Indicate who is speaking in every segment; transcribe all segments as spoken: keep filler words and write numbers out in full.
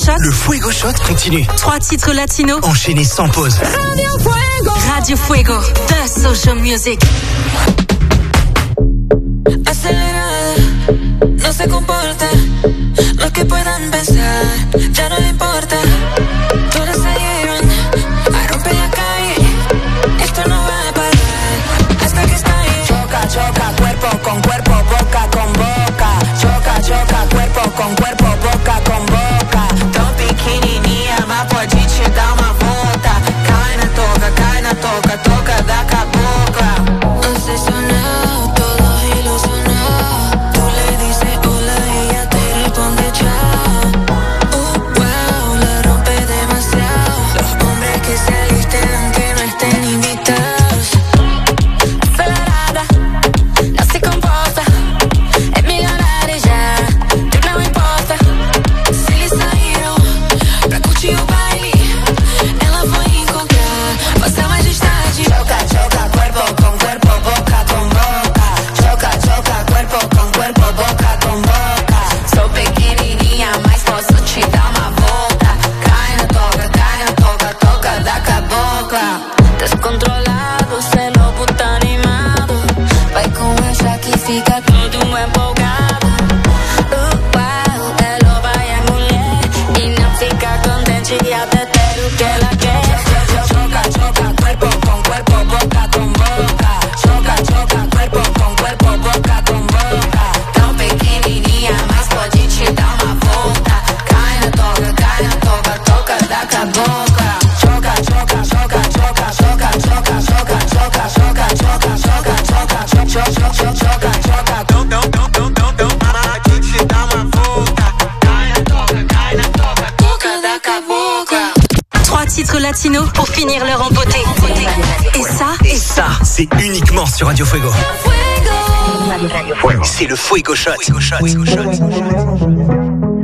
Speaker 1: Shot.
Speaker 2: Le Fuego Shot continue.
Speaker 1: Trois titres latinos.
Speaker 2: Enchaînés sans pause.
Speaker 1: Radio Fuego. Radio Fuego. The Social Music.
Speaker 3: Acelerada, no se comporta. Lo que puedan pensar, ya no le importa. Todas salieron a romper la calle. Esto no va a parar hasta que está ahí.
Speaker 4: Choca, choca, cuerpo con cuerpo, boca con boca. Choca, choca, cuerpo con cuerpo, boca con boca. Tão pequenininha, mas pode te dar uma volta. Cai na toca, cai na toca, toca da cabocla.
Speaker 3: Obsesionado, todo ilusionado. Tú le dices hola y ella te responde chao. Oh, wow, la rompe demasiado. Los hombres que se alisten aunque no estén invitados. Acelerada, no se comporta. Es millonaria ya, no me importa. Se lhe saíram pra curtir o baile. Ela foi encontrar Vossa Majestade.
Speaker 4: Choca, choca, cuerpo con cuerpo, boca con boca. Choca, choca, cuerpo con cuerpo, boca con boca.
Speaker 3: Sou pequenininha, mas posso te dar uma volta. Cai na toca, cai na toca, toca da cabocla. Descontrolado, cê louco tá animado. Vai com essa que fica todo empolgado. Uh, uau, é loba e é mulher. E não fica contente até ter o que ela quer.
Speaker 4: Choca, choca, cuerpo con cuerpo, boca con boca. Choca, choca, cuerpo con cuerpo, boca con boca.
Speaker 3: Tão pequenininha, mas pode te dar uma volta. Cai na toca, cai na toca, toca da cabocla.
Speaker 4: Choca, choca, choca, choca, choca, choca, choca, choca, choca, choca, choca, choca, choca, choca, choca, choca. Dom, dom, dom, dom, dom, dom, para que te dá uma volta. Cai na toca, cai na toca,
Speaker 3: Toca da cabocla.
Speaker 1: Trois titres latinos pour finir leur en beauté. Et ça,
Speaker 2: Et ça, c'est uniquement sur Radio Fuego. C'est le Fuego Shot. Fuego Shot. Fuego Shot.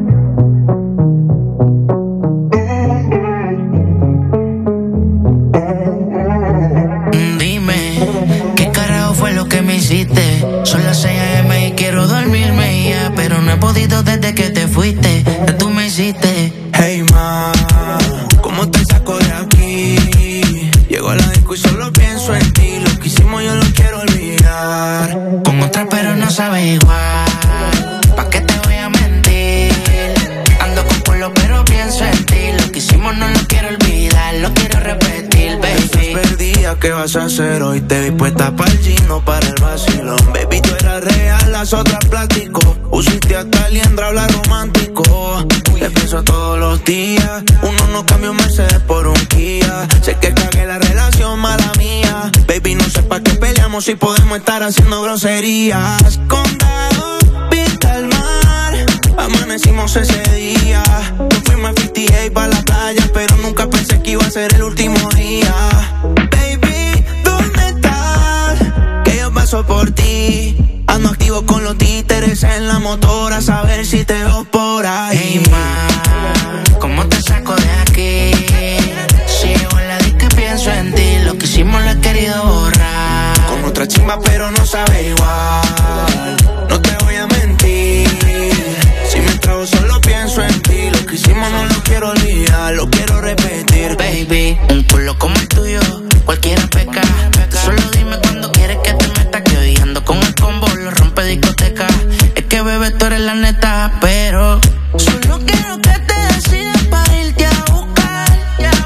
Speaker 5: Dime, ¿qué carajo fue lo que me hiciste? Son las seis a eme y quiero dormirme ya, pero no he podido desde que te fuiste. ¿Qué tú me hiciste?
Speaker 6: Hey ma, ¿cómo te saco de aquí? Llego a la disco y solo pienso en ti. Lo que hicimos yo lo quiero olvidar.
Speaker 5: Con otra pero no sabe igual. ¿Pa' qué te voy a mentir? Ando con pueblo pero pienso en ti. Lo que hicimos no lo quiero olvidar, lo quiero repetir, baby.
Speaker 6: Estás perdida, ¿qué vas a hacer hoy? Te vi puesta pa'l gino, para el vacilón. Baby, tú eras real, las otras plástico. Usiste hasta liendra, habla romántico. Te pienso todos los días. Uno no cambia un Mercedes por un Kia. Sé que cagué la relación, mala mía. Baby, no sé pa' qué peleamos si podemos estar haciendo groserías. Condado, vista al mar. Amanecimos ese día. Nos fuimos a cincuenta y ocho pa' la playa, pero nunca pensé que iba a ser el último día. Baby, ¿dónde estás? Que yo paso por ti. Ando activo con los títeres en la motora, a saber si te veo por ahí.
Speaker 5: Hey ma, ¿cómo te saco de aquí? Si llego en la disco y pienso en ti. Lo que hicimos lo he querido borrar.
Speaker 6: Con otra chimba pero no sabe igual. No te voy a mentir. Si me trago solo pienso en ti. Lo que hicimos no lo quiero olvidar, lo quiero repetir.
Speaker 5: Baby, un culo como el tuyo, cualquiera peca. Solo dime cuando quieres que te meta. Que hoy ando con el combo, lo rompe discoteca. Es que bebé tú eres la neta, pero solo quiero que te decidas para irte a buscar.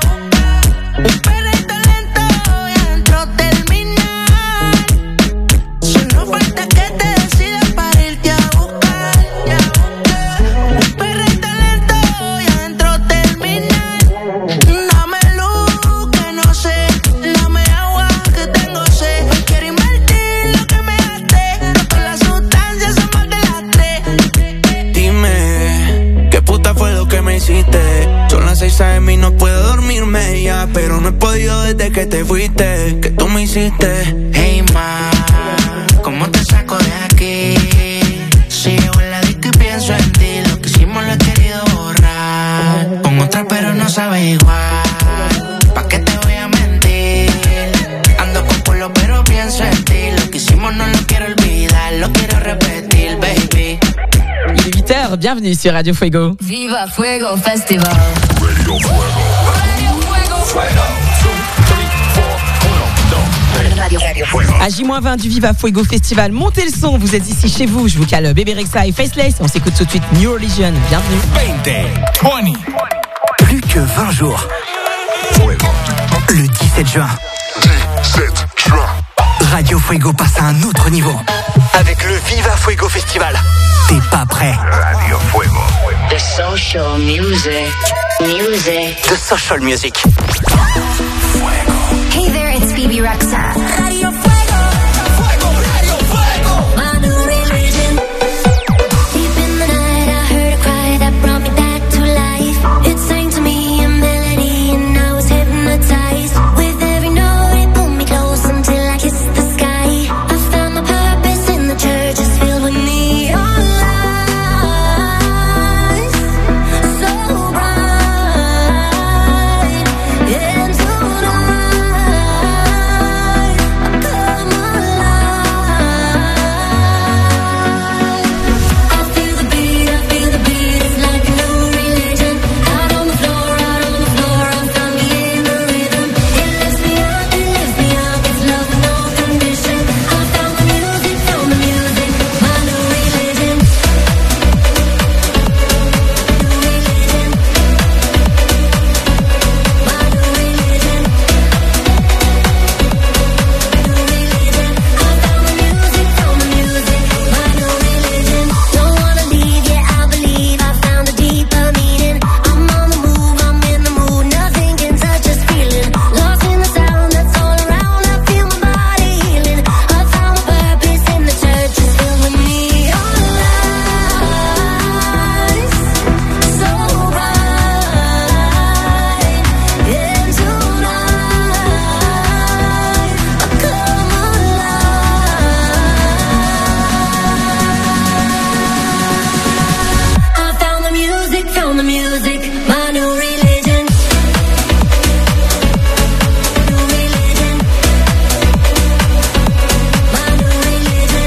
Speaker 5: Un perrito lento y adentro terminar. Solo falta que te decidas para irte a buscar. Un perrito lento y adentro terminar. Dame luz que no sé, dame agua que tengo sed. Hoy quiero invertir lo que me gasté. No con las sustancias son más de las tres.
Speaker 6: Dime, ¿qué puta fue lo que me hiciste? Son las seis a eme y no puedo dormirme ya, pero no he podido desde que te fuiste. ¿Qué tú me hiciste?
Speaker 5: Hey ma, ¿cómo te saco de aquí? Si llego en la disco y pienso en ti. Lo que hicimos lo he querido borrar. Con otra pero no sabe igual. ¿Pa' qué te voy a mentir? Ando con pueblo pero pienso en ti. Lo que hicimos no lo quiero olvidar, lo quiero repetir, baby.
Speaker 7: Il est huit heures. heures, bienvenue sur Radio Fuego.
Speaker 3: Viva Fuego Festival.
Speaker 2: Radio Fuego.
Speaker 3: Radio Fuego.
Speaker 2: Fuego. Radio Fuego.
Speaker 7: À J vingt du Viva Fuego Festival, montez le son, vous êtes ici chez vous, je vous cale Bébé Rexha et Faceless, on s'écoute tout de suite New Religion, bienvenue.
Speaker 2: vingt, vingt.
Speaker 8: Plus que vingt jours.
Speaker 2: Fuego.
Speaker 8: Le dix-sept juin.
Speaker 2: dix-sept juin.
Speaker 8: Radio Fuego passe à un autre niveau. Avec le Viva Fuego Festival. T'es pas prêt?
Speaker 2: Radio Fuego.
Speaker 3: The social music. Music.
Speaker 8: The social music.
Speaker 3: Hey there, it's Phoebe Rexha. Radio Fuego.
Speaker 2: Fuego, Radio Fuego.
Speaker 3: My new religion. Deep in the night, I heard a cry that brought me back to life. It sang to me a melody, and I was hypnotized. With every note, it pulled me close until I kissed the sky. I found my purpose in the church, it's filled with neon lights. So bright. And tonight, I come alive. I feel the beat, I feel the beat, it's like a new religion. Out on the floor, out on the floor, I found me in the rhythm. It lifts me up, it lifts me up, it's love with no condition. I found the music, found the music, my new religion. New religion. My new religion. New religion. I found the music, found the music, my new religion. Don't wanna leave, yeah, I believe I found a deeper meaning. I'm on the move, I'm in the mood, nothing can touch this feeling. Lost in the sound that's all around, I feel my body healing. I found my purpose in the church, it's filled with neon lights. So bright. And tonight, I come alive. I found the music, found the music, my new religion. New religion. My new religion.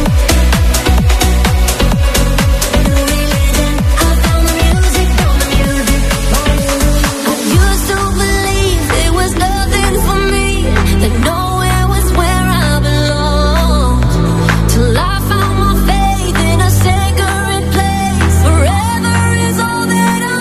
Speaker 3: New religion. I found the music, found the music, my new religion. I used to believe there was nothing for me, that nowhere was where I belonged. Till I found my faith in a sacred place. Forever is all that I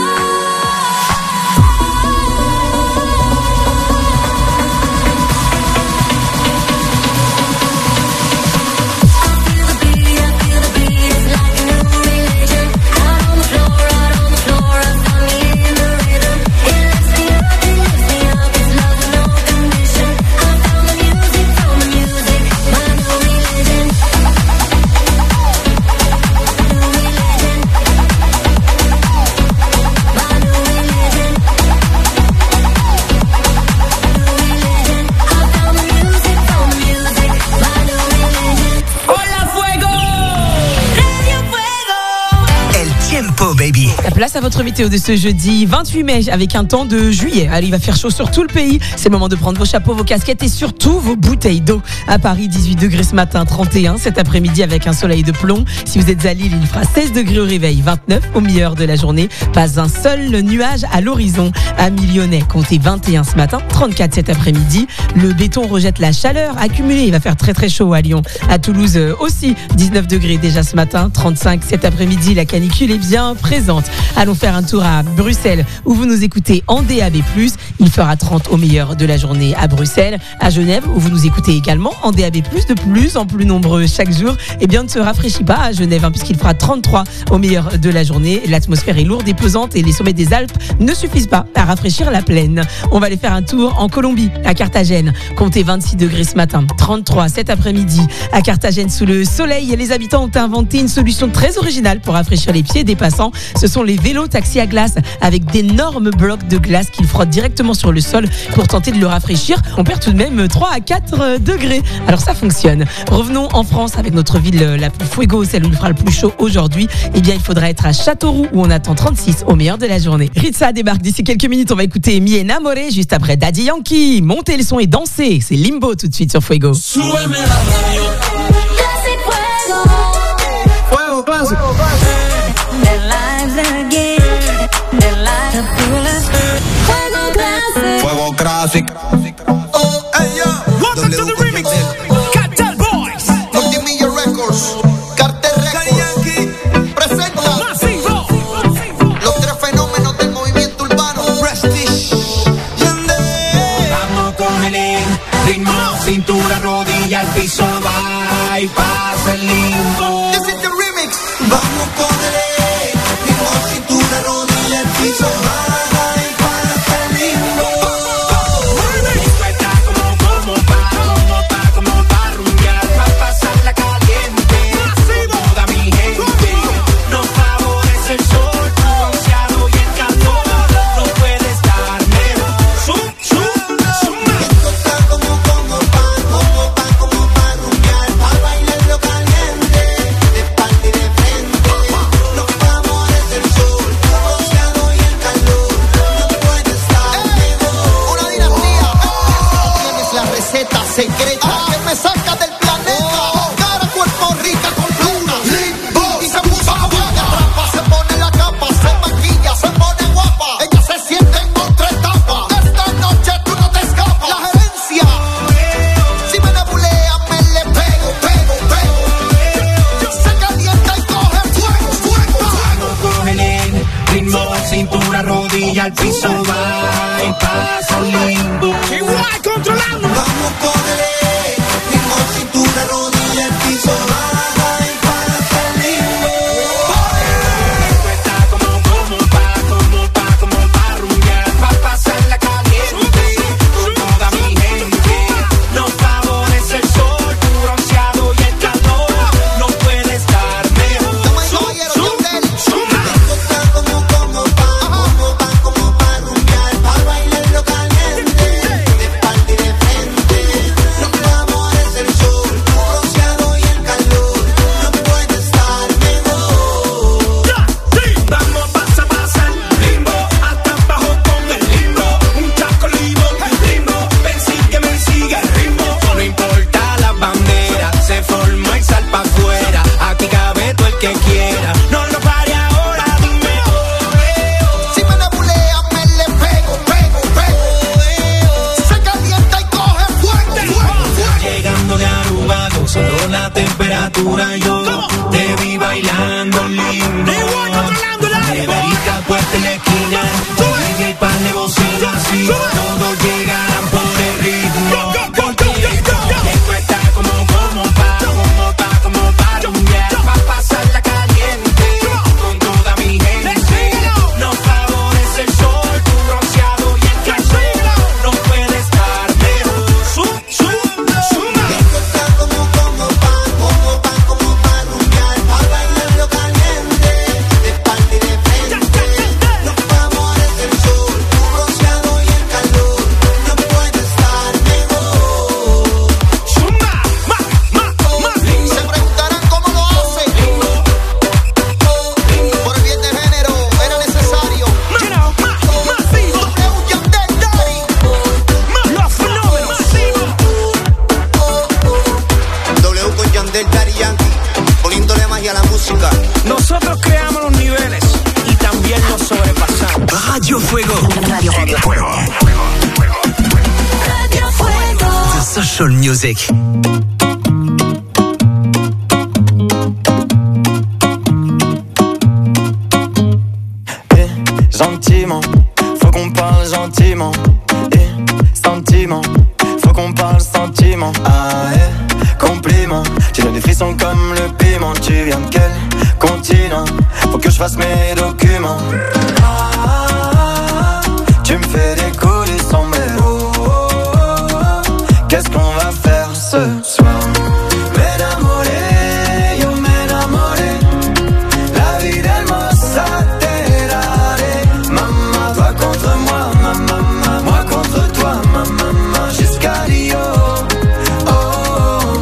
Speaker 3: feel the beat, I feel the beat, it's like a new religion. Out on the floor, out on the floor, I found me in the rhythm. It lifts me up, it lifts me up, it's love with no condition. I found the music, found the music, my new religion. New religion. My new religion. New religion. I found the music, found the music, my new religion.
Speaker 7: Hola Fuego.
Speaker 3: Radio Fuego.
Speaker 8: El Tiempo, baby.
Speaker 7: La place à votre météo de ce jeudi vingt-huit mai avec un temps de juillet. Allez, il va faire chaud sur tout le pays. C'est le moment de prendre vos chapeaux, vos casquettes et surtout vos bouteilles d'eau. À Paris, dix-huit degrés ce matin, trente et un cet après-midi avec un soleil de plomb. Si vous êtes à Lille, il fera seize degrés au réveil, vingt-neuf au milieu de la journée. Pas un seul nuage à l'horizon. À Lyonnais, comptez vingt et un ce matin, trente-quatre cet après-midi. Le béton rejette la chaleur accumulée. Il va faire très très chaud à Lyon. À Toulouse euh, aussi, dix-neuf degrés déjà ce matin, trente-cinq cet après-midi. La canicule est bien présente. Allons faire un tour à Bruxelles où vous nous écoutez en D A B plus. Il fera trente au meilleur de la journée à Bruxelles. À Genève où vous nous écoutez également en D A B plus, de plus en plus nombreux chaque jour. Eh bien, ne se rafraîchit pas à Genève hein, puisqu'il fera trente-trois au meilleur de la journée. L'atmosphère est lourde et pesante et les sommets des Alpes ne suffisent pas à rafraîchir la plaine. On va aller faire un tour en Colombie, à Carthagène. Comptez vingt-six degrés ce matin, trente-trois cet après-midi. À Carthagène, sous le soleil, les habitants ont inventé une solution très originale pour rafraîchir les pieds des passants. Ce sont les vélos taxis à glace avec d'énormes blocs de glace qu'ils frottent directement sur le sol pour tenter de le rafraîchir. On perd tout de même trois à quatre degrés. Alors ça fonctionne. Revenons en France avec notre ville la plus fuego, celle où il fera le plus chaud aujourd'hui. Eh bien, il faudra être à Châteauroux où on attend trente-six au meilleur de la journée. Ritza débarque d'ici quelques minutes. On va écouter Mi Enamoré juste après Daddy Yankee. Montez le son et dansez. C'est Limbo tout de suite sur Fuego.
Speaker 3: Fuego básico.
Speaker 6: Traffic. Oh, hey, yo. Welcome to the remix. Cartel Boys. Multimillion Records. Cartel Records. Presenta. Masivo. Los tres fenómenos del movimiento urbano. Prestige. Yandel.
Speaker 9: Vamos con el ritmo, cintura, rodilla, al piso, va y pasa el limbo.
Speaker 6: This is the remix. Vamos con el ritmo, cintura, rodilla, al piso, va.
Speaker 9: Al piso va y pasa el limbo. Igual controlando.
Speaker 6: Vamos con el ritmo, cintura, rodilla, el piso va y pasa el limbo.
Speaker 9: Esto está como, como pa, como pa, como pa rumbear, pa pasar la caliente con toda mi gente. Nos favorece el sol, tu bronceado y el calor. No puede estar mejor.
Speaker 6: Esto está como, como pa, como pa, como pa rumbear, pa bailar lo caliente, de espalda y de frente. Nos favorece el sol, tu bronceado y el calor. No puede estar mejor.
Speaker 9: Vamos, pasa, pasa el limbo, hasta abajo con el limbo. Un chaco limbo, limbo, ven sigue, me sigue el ritmo. No importa la bandera, se forma y sal pa' afuera. Aquí cabe todo el que quiera. No lo pare ahora, dime oh.
Speaker 6: Si me nebulea, me le pego, pego, pego. Se calienta y coge fuerte, fuerte.
Speaker 9: Llegando de Aruba, solo la temperatura yo te vi bailando lindo. Neverita puesta en la esquina, y el pan de bocina así, todos llegarán por el ritmo. Esto está como, como pa, como pa, como pa rumbear, pa pasar la caliente con toda mi gente. Nos favorece el sol, tu bronceado y el calor. No puede estar mejor.
Speaker 6: Esto está como, como pa, como pa, como pa rumbear, pa bailar lo caliente, de espalda y de frente. Nos favorece el sol, tu bronceado y el calor. No puede estar mejor. Se preguntarán cómo lo hace. Por el bien de género era necesario. W Yandel Daddy.
Speaker 9: Los fenómenos.
Speaker 6: W con Yandel Daddy Yankee, poniéndole magia a la música.
Speaker 9: Nosotros creamos los niveles y también los sobrepasamos.
Speaker 8: Radio Fuego. Radio Fuego.
Speaker 1: Radio Fuego.
Speaker 8: The Social Music.
Speaker 10: Eh, gentiment, faut qu'on parle gentiment. Eh, sentiment, faut qu'on parle sentiment. Ah, eh, compliment, tu donnes des frissons comme le piment. Tu viens de quel continent? Faut que je fasse mes documents. Ah, tu me fais décoller sans mes mots. Qu'est-ce qu'on va faire ce soir? M'enamoré, yo m'enamoré. La vie d'Hermosa Terrare. Maman, toi contre moi, maman, moi contre toi, maman, jusqu'à Rio. Oh,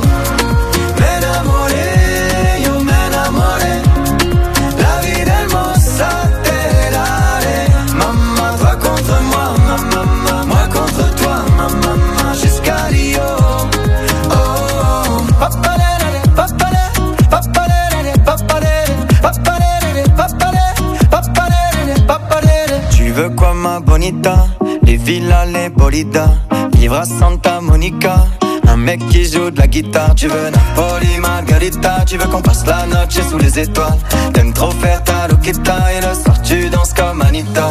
Speaker 10: m'enamoré, yo m'enamoré. La vie d'Hermosa Terrare. Maman, toi contre moi, maman, moi contre toi, maman, jusqu'à Rio. Oh, papalere, papalere, papalere, papalere, papalere, papalere, papalere, papalere. Tu veux quoi ma bonita? les villas, les bolidas, vivre à Santa Monica. Un mec qui joue de la guitare. Tu veux Napoli, Margarita. Tu veux qu'on passe la noche sous les étoiles. T'aimes trop faire ta loquita. Et le soir tu danses comme Anita.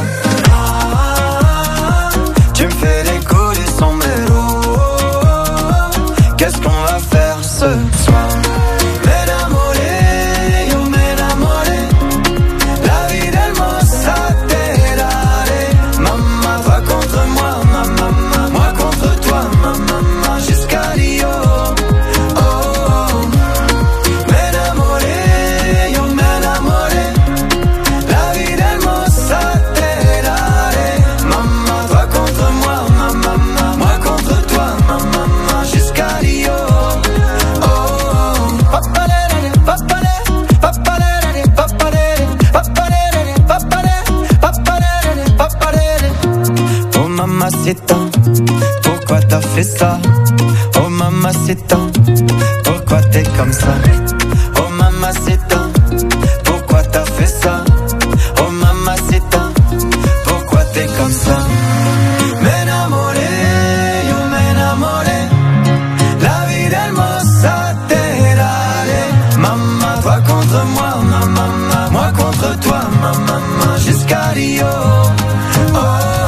Speaker 10: Ah, tu me fais les coups du sombrero. Qu'est-ce qu'on va faire ce soir? Pourquoi t'as fait ça? Oh mamacita, pourquoi t'es comme ça? Oh mamacita, pourquoi t'as fait ça? Oh mamacita, pourquoi t'es comme ça? M'enamoré, yo m'enamoré. La vida hermosa te daré. Maman, toi contre moi, maman, moi contre toi, maman, jusqu'à Rio. Oh.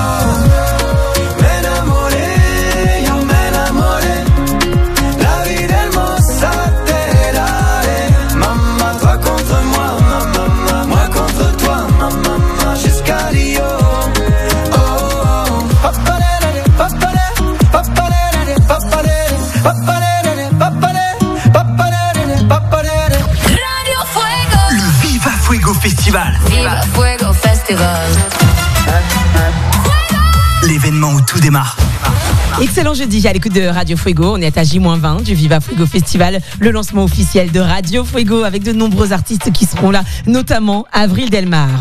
Speaker 8: Festival.
Speaker 3: Viva Fuego Festival.
Speaker 8: L'événement où tout démarre.
Speaker 7: Excellent jeudi à l'écoute de Radio Fuego. On est à J vingt du Viva Fuego Festival, le lancement officiel de Radio Fuego avec de nombreux artistes qui seront là, notamment Avril Delmar.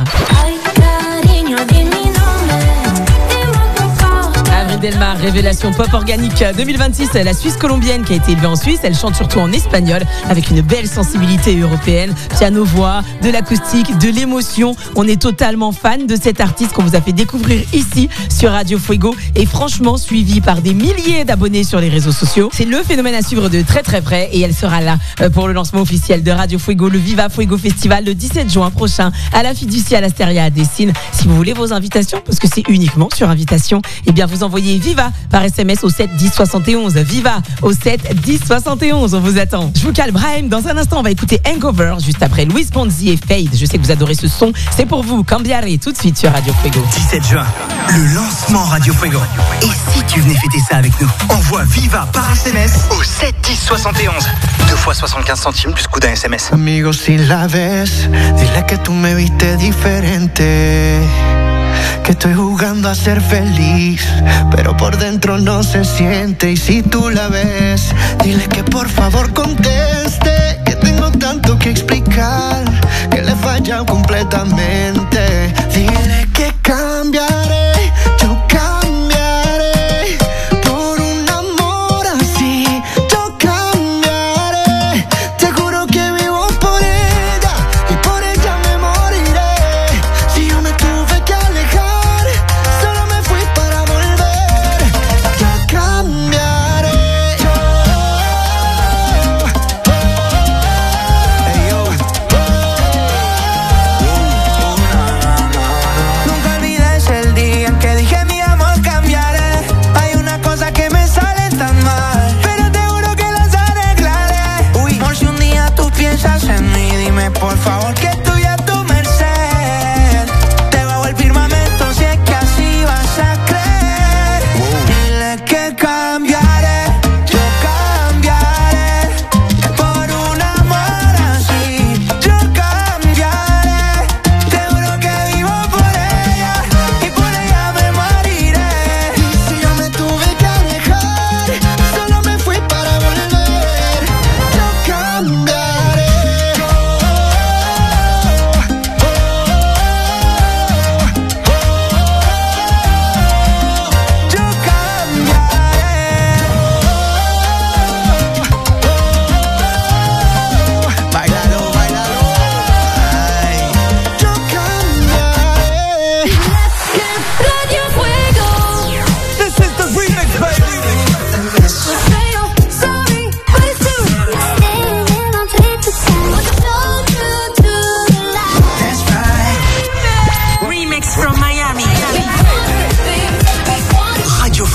Speaker 7: Delmar, révélation pop organique deux mille vingt-six, la Suisse colombienne qui a été élevée en Suisse, elle chante surtout en espagnol avec une belle sensibilité européenne, piano-voix, de l'acoustique, de l'émotion. On est totalement fan de cet artiste qu'on vous a fait découvrir ici sur Radio Fuego et franchement suivi par des milliers d'abonnés sur les réseaux sociaux. C'est le phénomène à suivre de très très près et elle sera là pour le lancement officiel de Radio Fuego, le Viva Fuego Festival le dix-sept juin prochain à la Fiducia L'Asteria à Dessines. Si vous voulez vos invitations, parce que c'est uniquement sur invitation, eh bien vous envoyez Viva par S M S au sept dix soixante et onze. Viva au sept dix soixante et onze. On vous attend. Je vous cale Brahim. Dans un instant, on va écouter Hangover juste après Louis Fonsi et Fade. Je sais que vous adorez ce son. C'est pour vous. Cambiare tout de suite sur Radio Fuego.
Speaker 8: dix-sept juin, le lancement Radio Fuego. Et si tu venais fêter ça avec nous? Envoie Viva par S M S au sept dix soixante et onze. Deux fois soixante-quinze centimes plus coût d'un S M S.
Speaker 6: Amigo, si la ves, dile que tu me viste diferente. Que estoy jugando a ser feliz, pero por dentro no se siente. Y si tú la ves, dile que por favor conteste. Que tengo tanto que explicar, que le he fallado completamente. Dile que cambiaré, yo cambiaré por un amor así. Yo cambiaré, te juro que vivo por ella y por ella me moriré. Si yo me tuve que alejar,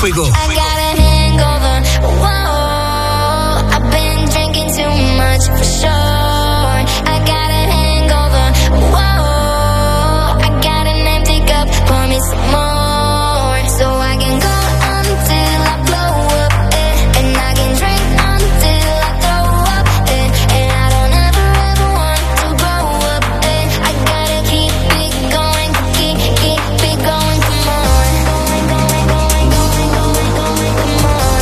Speaker 8: Fuego.
Speaker 3: I got a hangover. Whoa, I've been drinking too much for sure. I got a hangover. Whoa, I got an empty cup. Pour me some more, so I can go until I blow up, eh, and I can drink until I throw up, eh, and I don't ever ever want to grow up, eh. I gotta keep it going, keep keep it going. Come on, going, going, going, going, going, going. Come on,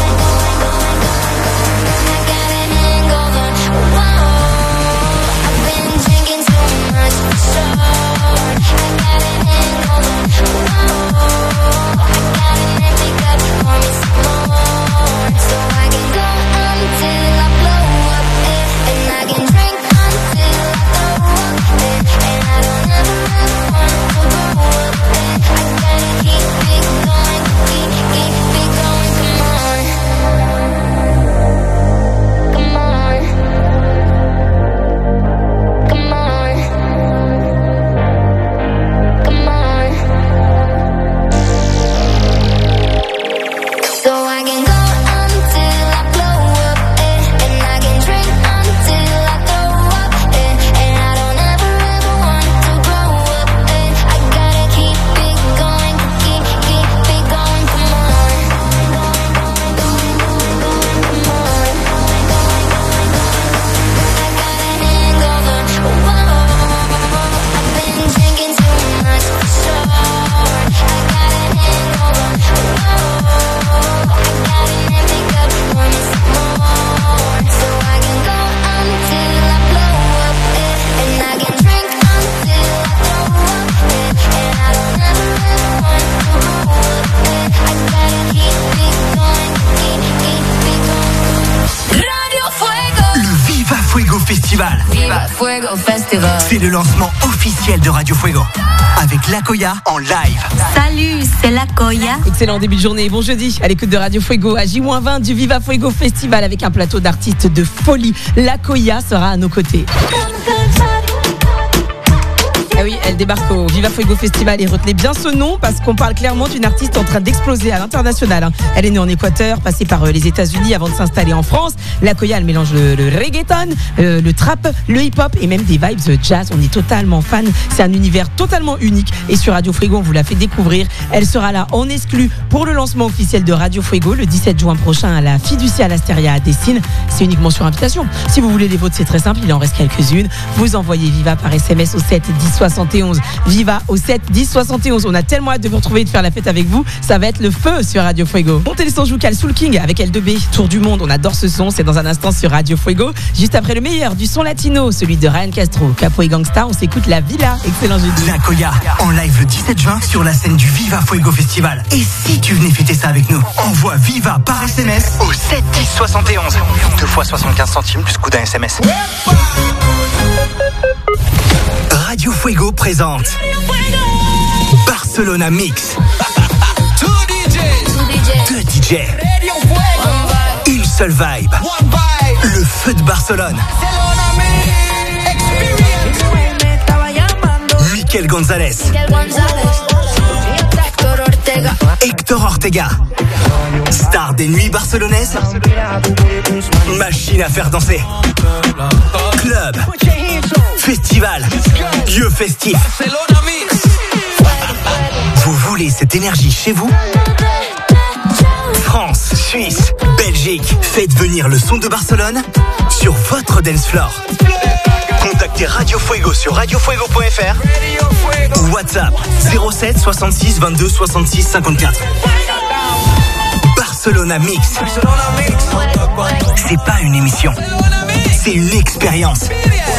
Speaker 3: I got a hangover. Whoa, I've been drinking too much for sure. I got a hangover. Whoa, I got an empty cup. Pour me some more, so I can go until I blow up, eh, and I can drink until I throw up, eh, and I don't ever ever want to grow up, eh. I gotta keep it going, keep keep it going. Come on, come on, come on, come on. So I can go until I blow up, eh, and I can drink until I throw up, eh, and I don't ever ever want to grow up, eh. I gotta keep it going, keep keep it going. Come on, come on. I got a hangover. Whoa, I've been drinking too much for sure. I got a hangover. Whoa, I got an empty cup. Pour me some more, so I can go until I blow up, eh, and I can drink until I throw up, eh, and I don't ever ever want to grow up, eh. I gotta keep it going, keep keep it going. Radio Fuego.
Speaker 8: Le Viva Fuego Festival.
Speaker 3: Viva Fuego Festival.
Speaker 8: C'est le lancement officiel de Radio Fuego. Avec Lakoya en live.
Speaker 1: Salut, c'est la Koya.
Speaker 7: Excellent début de journée, bon jeudi à l'écoute de Radio Fuego à J vingt du Viva Fuego Festival avec un plateau d'artistes de folie. Lakoya sera à nos côtés. Ah oui, elle débarque au Viva Fuego Festival et retenez bien ce nom parce qu'on parle clairement d'une artiste en train d'exploser à l'international. Elle est née en Équateur, passée par les États-Unis avant de s'installer en France. Lakoya, elle mélange le, le reggaeton, euh, le trap, le hip-hop et même des vibes jazz. On est totalement fan. C'est un univers totalement unique et sur Radio Fuego, on vous l'a fait découvrir. Elle sera là en exclu pour le lancement officiel de Radio Fuego le dix-sept juin prochain à la Fiducia L'Asteria à Dessines. C'est uniquement sur invitation. Si vous voulez les vôtres, c'est très simple, il en reste quelques-unes. Vous envoyez Viva par S M S au sept dix soixante et onze. Viva au sept dix soixante et onze. On a tellement hâte de vous retrouver et de faire la fête avec vous. Ça va être le feu sur Radio Fuego. Montez le son Joucal Soul King avec L deux B. Tour du monde. On adore ce son. C'est dans un instant sur Radio Fuego. Juste après le meilleur du son latino, celui de Ryan Castro, Capo et Gangsta. On s'écoute La Villa. Excellent jeudi.
Speaker 8: Lakoya en live le dix-sept juin sur la scène du Viva Fuego Festival. Et si tu venais fêter ça avec nous, envoie Viva par S M S au sept dix soixante et onze.
Speaker 2: Deux fois soixante-quinze centimes plus coût d'un S M S.
Speaker 8: Radio Fuego présente Barcelona Mix. Deux D J. Une seule vibe. Le feu de Barcelone. Mikel Gonzalez. Hector Ortega. Star des nuits barcelonaises. Machine à faire danser. Club. Festival. Lieu festif. Vous voulez cette énergie chez vous? France, Suisse, Belgique, faites venir le son de Barcelone sur votre dance floor. Contactez Radio Fuego sur radio fuego point f r ou WhatsApp zéro sept soixante-six vingt-deux soixante-six cinquante-quatre. Barcelona Mix. C'est pas une émission, c'est une expérience.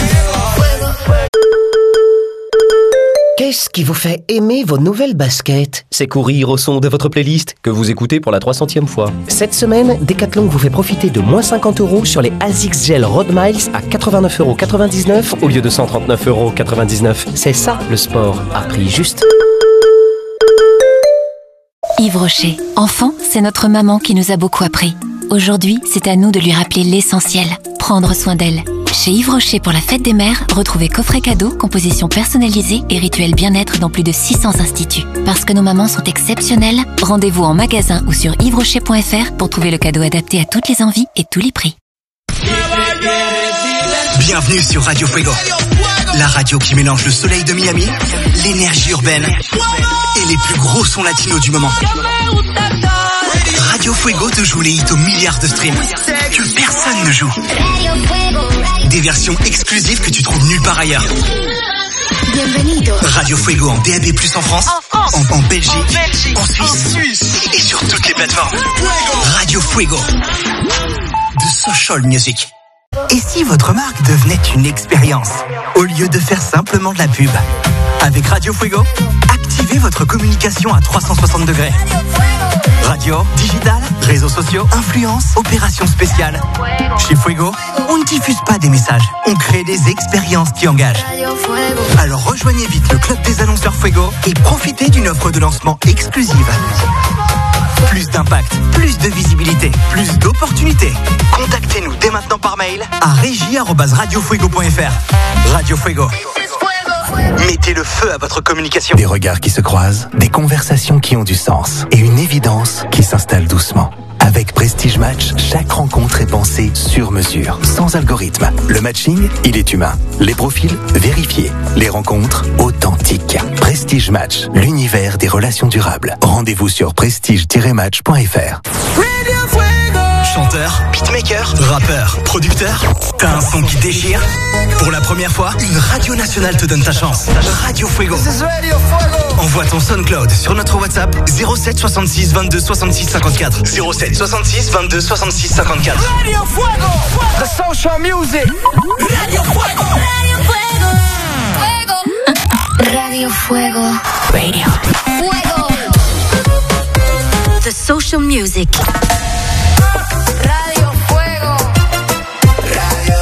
Speaker 11: Qu'est-ce qui vous fait aimer vos nouvelles baskets?
Speaker 12: C'est courir au son de votre playlist que vous écoutez pour la trois centième fois.
Speaker 11: Cette semaine, Decathlon vous fait profiter de moins cinquante euros sur les ASICS Gel Road Miles à quatre-vingt-neuf euros quatre-vingt-dix-neuf
Speaker 12: au lieu de cent trente-neuf euros quatre-vingt-dix-neuf.
Speaker 11: C'est ça le sport à prix juste.
Speaker 13: Yves Rocher. Enfant, c'est notre maman qui nous a beaucoup appris. Aujourd'hui, c'est à nous de lui rappeler l'essentiel. Prendre soin d'elle. Chez Yves Rocher pour la fête des mères, retrouvez coffret cadeau, composition personnalisée et rituels bien-être dans plus de six cents instituts. Parce que nos mamans sont exceptionnelles, rendez-vous en magasin ou sur yves rocher point f r pour trouver le cadeau adapté à toutes les envies et tous les prix.
Speaker 8: Bienvenue sur Radio Fuego, la radio qui mélange le soleil de Miami, l'énergie urbaine et les plus gros sons latinos du moment. Radio Fuego te joue les hits aux milliards de streams que personne ne joue. Des versions exclusives que tu trouves nulle part ailleurs. Radio Fuego en D A B plus, en France, en, en Belgique, en Suisse et sur toutes les plateformes. Radio Fuego, de social music. Et si votre marque devenait une expérience, au lieu de faire simplement de la pub? Avec Radio Fuego, activez votre communication à trois cent soixante degrés. Radio, digital, réseaux sociaux, influence, opérations spéciales. Chez Fuego, on ne diffuse pas des messages, on crée des expériences qui engagent. Alors rejoignez vite le club des annonceurs Fuego et profitez d'une offre de lancement exclusive. Plus d'impact, plus de visibilité, plus d'opportunités. Contactez-nous dès maintenant par mail à régie arobase radio fuego point f r. Radio Fuego. Mettez le feu à votre communication.
Speaker 14: Des regards qui se croisent, des conversations qui ont du sens et une évidence qui s'installe doucement. Avec Prestige Match, chaque rencontre est pensée sur mesure, sans algorithme. Le matching, il est humain. Les profils, vérifiés. Les rencontres, authentiques. Prestige Match, l'univers des relations durables. Rendez-vous sur prestige tiret match point f r.
Speaker 8: Chanteur, beatmaker, rappeur, producteur, t'as un son qui déchire? Pour la première fois, une radio nationale te donne ta chance. Radio Fuego. Envoie ton SoundCloud sur notre WhatsApp zéro sept soixante-six vingt-deux soixante-six cinquante-quatre. zéro sept soixante-six vingt-deux soixante-six cinquante-quatre.
Speaker 15: Radio Fuego, the social music. Radio Fuego, Radio Fuego, Fuego. Radio Fuego, Fuego.
Speaker 1: The social music.
Speaker 15: Radio Fuego, Radio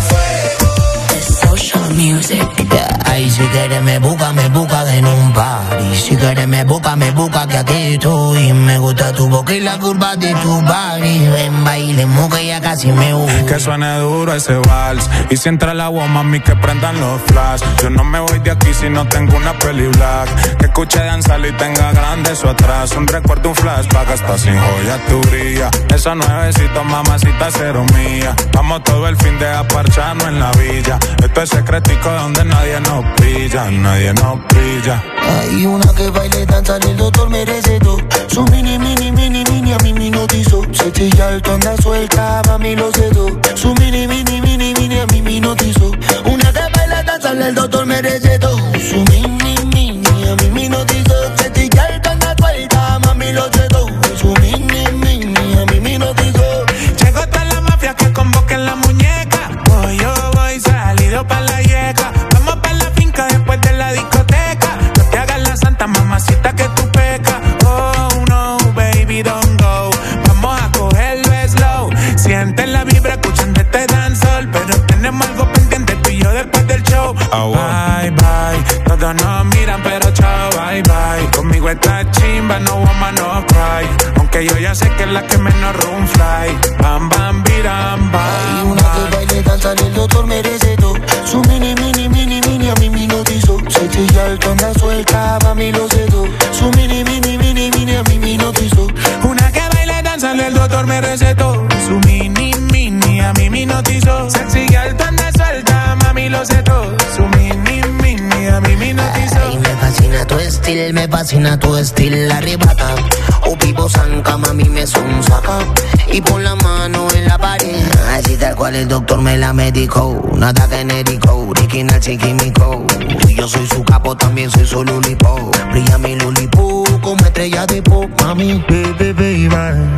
Speaker 15: Fuego. The social music.
Speaker 16: Ay, si quieres me busca, me busca en un party. Si quieres me busca, me busca que aquí estoy. Me gusta tu boca y la curva de tu body. Ven, bailemos que ya casi me voy.
Speaker 17: Que suene duro ese vals. Y si entra el agua, mami, que prendan los flash. Yo no me voy de aquí si no tengo una peli black. Que escuche danzar y tenga grande eso atrás. Un recuerdo, un flashback, hasta sin joya tu brilla. Esa nuevecita, mamacita, cero mía. Vamos todo el fin de aparcharnos en la villa. Esto es secretico donde nadie nos pilla, nadie nos pilla.
Speaker 16: Hay una que baile, danza, el doctor me recetó. Su mini, mini, mini, mini, a mí me notizó. Se chilla alto, anda suelta, mami lo sedó. Su mini, mini, mini, mini, a mí me notizó. Una que baila, danza, el doctor me recetó. Su mini, mini, a mí me notizó. Se chilla alto, anda suelta, mami lo sedó. Su mini, mini, a mí me notizó.
Speaker 17: Llegó toda la mafia que convoquen la muñeca. Voy, yo voy, salido pa' la yeca. Vamos pa' la finca después de la discoteca. No te hagas la santa, mamacita, que tú pecas. Oh, no, baby, don't go. Vamos a cogerlo slow. Siente la vibra, escuchando este dancehall. Pero tenemos algo pendiente tú y yo después del show. Oh, bye, bye. Todos nos miran, pero chao, bye, bye. Conmigo está chimba, no woman, no cry. Aunque yo ya sé que es la que menos room fly. Bam, bam, biram, bam.
Speaker 16: Hay una que baile, danza, el doctor me recetó. Su mini, mini, mini, mini, a mí me notizó. Se chilla alto, anda suelta, mami lo sedó. Su mini, mini, mini, mini, a mí me notizó.
Speaker 17: Una que baile, danza, el doctor me recetó. Su mini, mini, a mí me hipnotizó. Sexy alto, anda suelta, mami lo sedó. Su mini, mini, a mí me hipnotizó.
Speaker 16: Ay, me fascina tu estilo, me fascina tu estilo, arrebata. O pipo zanca, mami me sonsaca. Y pon la mano en la pared. Así tal cual el doctor me la medicó. Nada genérico, original sin químico. Yo soy su capo, también soy su lulipo. Brilla mi lulipo como estrella de pop. Mami, baby, baby,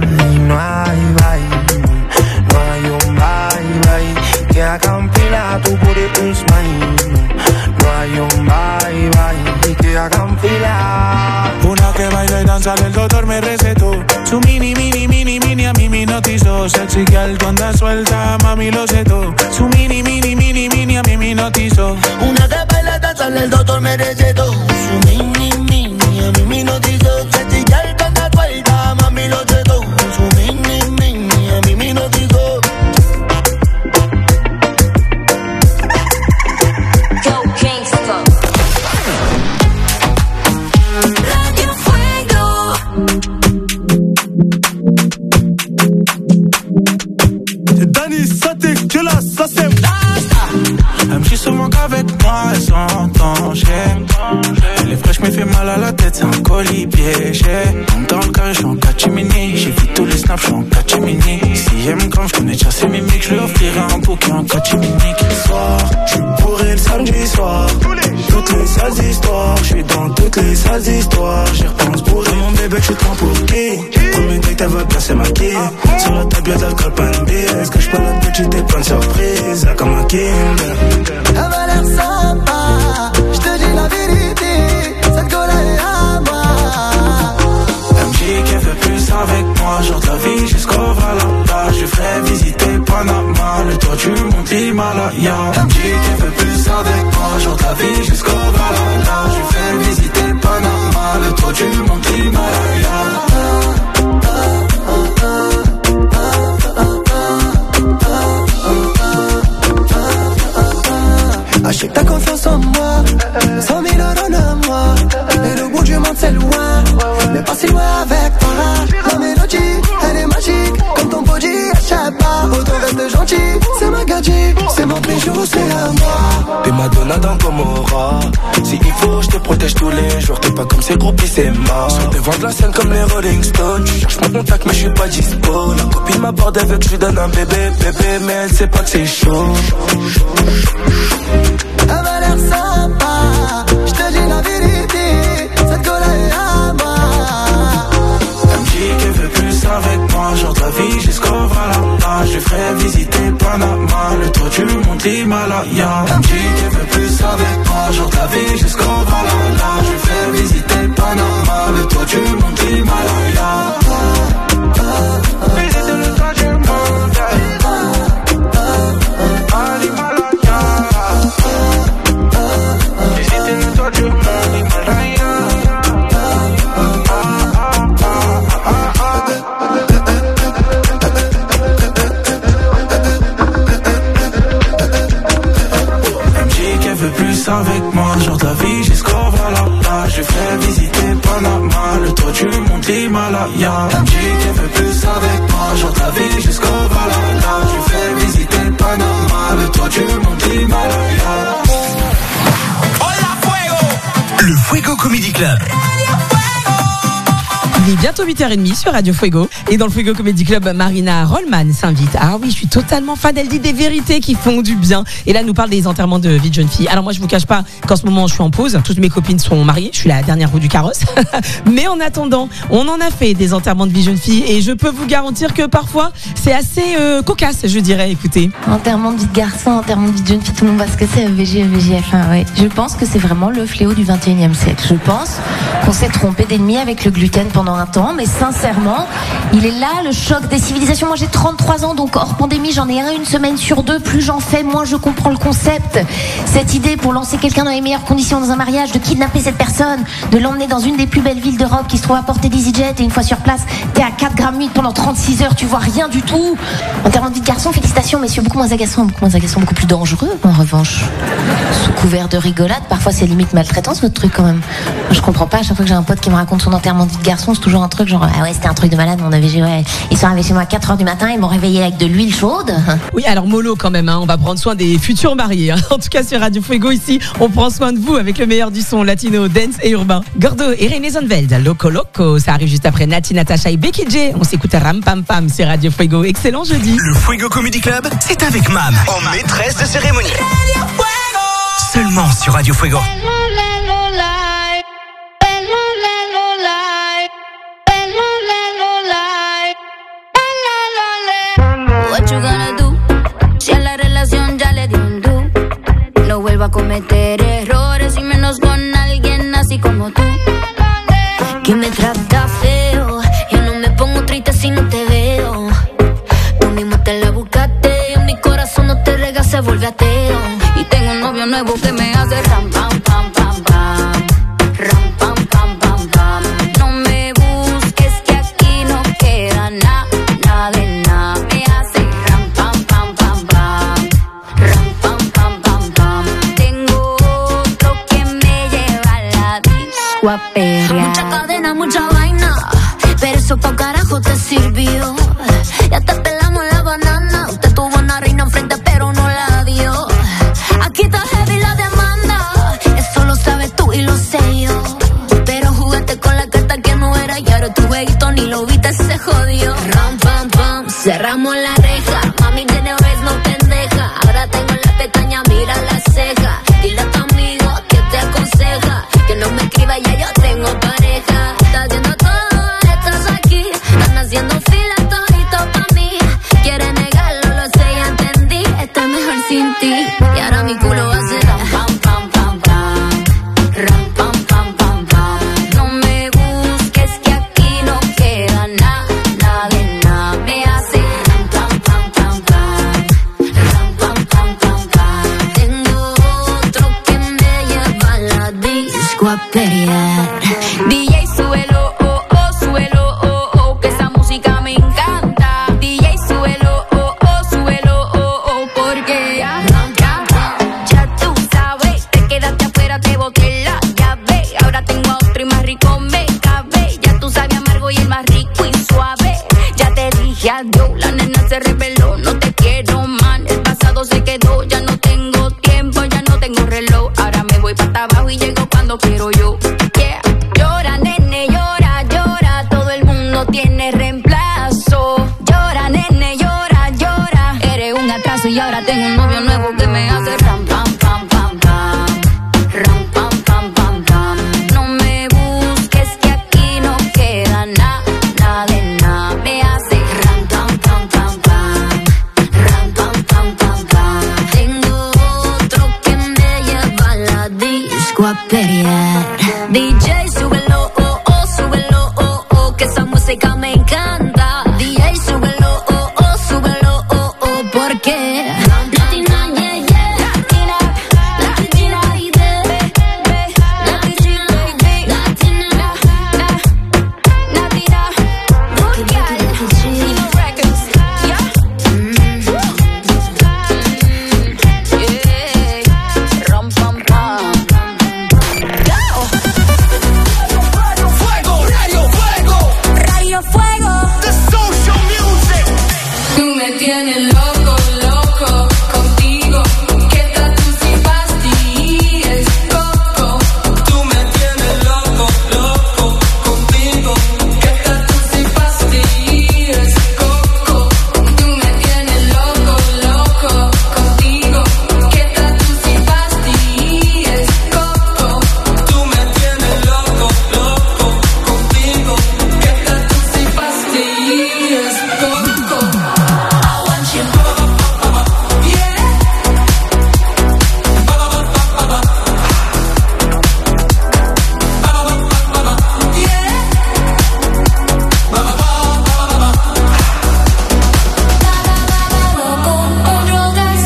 Speaker 16: no hay bye. No hay un bye, bye. Que hagan fila, tu booty is mine. No hay un bye, bye. Que hagan fila.
Speaker 17: Una que baila y danza, el doctor me recetó. Su mini, mini, mini, mini, a mí me hipnotizó. Sexy que alto, anda suelta, mami lo sedó. Su mini, mini, mini, mini, a mí me hipnotizó.
Speaker 16: Una que baila, danza, el doctor me recetó. Su mini, mini, a mí me hipnotizó. Sexy que alto, anda suelta, mami lo sedó. Su mini, mini, a mí me hipnotizó.
Speaker 6: l'histoire. Je suis dans toutes les sales histoires. J'y repense pour mon bébé, tu te prends pour qui? Premier date, elle va bien se maquiller. Sur la table, y'a d'alcool, pas une bière. Est-ce que je peux la petite et plein de surprises? Comme un Kinder.
Speaker 18: Elle va l'air sympa, je te dis la vérité. Cette gueule est à moi.
Speaker 6: Elle me dit qu'elle veut plus avec moi. Jour de la vie jusqu'au Valhalla. Je ferai visiter Panama. Le toit du Mont Himalaya. Elle me dit qu'elle veut plus avec moi. Jour de la vie jusqu'au Valhalla. Je ferai visiter Panama. Le toit du Mont Himalaya.
Speaker 18: Achète ta confiance en moi, cent mille euros de moi. Et le bout du monde c'est loin, mais pas si loin avec toi. La mélodie, elle est magique, comme ton body, échappe pas. Autant reste gentil, c'est ma gadget, c'est mon bijou, c'est à moi.
Speaker 6: T'es Madonna dans Gomorrah. Si il faut, je te protège tous les jours. T'es pas comme ces groupies, c'est mort. Sur devant de la scène comme les Rolling Stones. Tu cherches mon contact, mais je suis pas dispo. La copine m'aborde, elle veut que je lui donne un bébé, bébé, mais elle sait pas que c'est chaud.
Speaker 18: Elle va l'air sympa, je te dis la vérité. Cette gueule est à moi.
Speaker 6: Elle me dit qu'elle veut plus avec moi. Jour de la vie jusqu'au Valhalla. Je ferai visiter Panama. Le toit du Mont Himalaya. Elle me dit qu'elle veut plus avec moi. Jour de la vie jusqu'au Valhalla. Je ferai visiter Panama. Le toit du Mont Himalaya. Visiter le toit du monde. Avec moi, jour de la vie jusqu'au Valhalla. Je fais visiter Panama, le toit du Mont Himalaya. Elle me dit qu'elle veut plus avec moi, jour de la vie jusqu'au Valhalla. Je fais visiter Panama, le toit du Mont Himalaya.
Speaker 8: Hola Fuego, le Fuego Comedy Club.
Speaker 7: Il est bientôt huit heures trente sur Radio Fuego. Et dans le Fuego Comedy Club, Marina Rollman s'invite. Ah oui, je suis totalement fan. Elle dit des vérités qui font du bien. Et là, elle nous parle des enterrements de vie de jeune fille. Alors moi, je vous cache pas qu'en ce moment, je suis en pause. Toutes mes copines sont mariées. Je suis la dernière roue du carrosse. Mais en attendant, on en a fait des enterrements de vie jeune fille. Et je peux vous garantir que parfois, c'est assez euh, cocasse, je dirais. Écoutez.
Speaker 19: Enterrement de vie de garçon, enterrement de vie de jeune fille, tout le monde voit ce que c'est, V G, V G F un. Ouais. Je pense que c'est vraiment le fléau du vingt et unième siècle. Je pense qu'on s'est trompé d'ennemi avec le gluten pendant un temps. Mais sincèrement, il est là le choc des civilisations. Moi j'ai trente-trois ans, donc hors pandémie j'en ai un une semaine sur deux. Plus j'en fais, moins je comprends le concept. Cette idée pour lancer quelqu'un dans les meilleures conditions dans un mariage, de kidnapper cette personne, de l'emmener dans une des plus belles villes d'Europe qui se trouve à portée d'EasyJet, et une fois sur place t'es à quatre grammes huit pendant trente-six heures, tu vois rien du tout. Enterrement de vie de garçon, félicitations messieurs, beaucoup moins agaçant, beaucoup moins agaçant, beaucoup plus dangereux en revanche. Sous couvert de rigolade, parfois c'est limite maltraitance votre truc quand même. Moi, je comprends pas, à chaque fois que j'ai un pote qui me raconte son enterrement de vie de garçon, c'est toujours un truc genre ah ouais c'était un truc de malade, mon A V G, ouais. Ils sont arrivés chez moi à quatre heures du matin, ils m'ont réveillé avec de l'huile chaude.
Speaker 7: Oui, alors mollo quand même, hein. On va prendre soin des futurs mariés, hein. En tout cas sur Radio Fuego ici, on prend soin de vous avec le meilleur du son latino, dance et urbain. Gordo et René Zonveld, Loco Loco, ça arrive juste après Nati, Natacha et Becky J. On s'écoute Ram Pam Pam sur Radio Fuego. Excellent jeudi.
Speaker 8: Le Fuego Comedy Club, c'est avec Mam, en maîtresse de cérémonie. Seulement sur Radio Fuego.
Speaker 20: What you gonna do? Si a la relación ya le dio un do. No vuelvo a cometer errores y menos con alguien así como tú, que me trata feo. Yo no me pongo triste si no te veo. Tú mismo te la buscaste. En mi corazón no te rega, se vuelve ateo. Y tengo un novio nuevo que me hace ram pam pam pam pam. Ram pam pam pam pam. No me busques que aquí no queda nada, nada de nada. Me hace ram pam pam pam pam. Ram pam pam pam pam. Tengo otro que me lleva a la disco a perrear. Mucha cadena, mucha vaina, pero eso pa' carajo te sirvió. Ya te pelamos la banana. Usted tuvo una reina enfrente pero no la dio. Aquí está heavy la demanda. Eso lo sabes tú y lo sé yo. Pero jugaste con la carta que no era. Y ahora tu jueguito ni lo viste, se jodió. Ram pam pam, cerramos la reja. Mami tiene vez no pendeja. Ahora tengo la pestaña, mira la ceja. Dile a tu amigo que te aconseja. Que no me escriba, ya yo tengo pareja. Está haciendo todo, estás aquí. Están haciendo fila todito pa' mí. Quiere negarlo, lo sé, ya entendí. Estoy mejor sin ti. Y ahora mi culo hace ram, pam, pam, pam, pam. Ram, pam, pam, pam, pam. No me busques que aquí no queda nada, nada de nada. Me hace ram, pam, pam, pam, pam. Ram, pam, pam, pam, pam. Tengo otro que me lleva a la disco a pelear. D J, súbelo, oh, oh, súbelo, oh, oh, que esa música me encanta. D J, súbelo, oh, oh, súbelo, oh, oh, porque ya, ya, ya tú sabes, te quedaste afuera, te boté la llave. Ahora tengo otro y más rico me cabe. Ya tú sabes amargo y el más rico y suave. Ya te dije adiós, la nena se reveló, no te quiero más. El pasado se quedó, ya no tengo tiempo, ya no tengo reloj. Ahora me voy para abajo y llego cuando quiero yo. Yeah. Llora, nene, llora, llora, todo el mundo tiene reemplazo. Llora, nene, llora, llora, eres un atraso y ahora tengo un novio nuevo que me hace ram, pam, pam, pam, pam. Ram, pam, pam, pam, pam. No me busques que aquí no queda nada, nada de nada. Me hace ram, pam, pam, pam, pam. Ram, pam, pam, pam, pam. Tengo otro que me lleva a la disco a pelear. D J, súbelo, oh, oh, súbelo, oh, oh, que esa música me encanta. D J, súbelo, oh, oh, súbelo, oh, oh, porque Latina, yeah, yeah, Latina, Latina, baby, Latina, baby, Latina, Latina, Mundial, Latino Records, yeah, yeah, ram, pam, pam. Rayo Fuego.
Speaker 15: The social music.
Speaker 3: Tú me tienes loco, loco contigo. ¿Qué tal tú si pastillas, coco?
Speaker 9: Tú me tienes loco, loco contigo.
Speaker 3: ¿Qué tal tú si pastillas, coco? Tú me tienes loco, loco contigo. ¿Qué tal tú si pastillas, coco?
Speaker 9: Tú me tienes loco, loco contigo.
Speaker 3: ¿Qué tal tú si pastillas, coco? I want you. Yeah.
Speaker 20: Con drogas,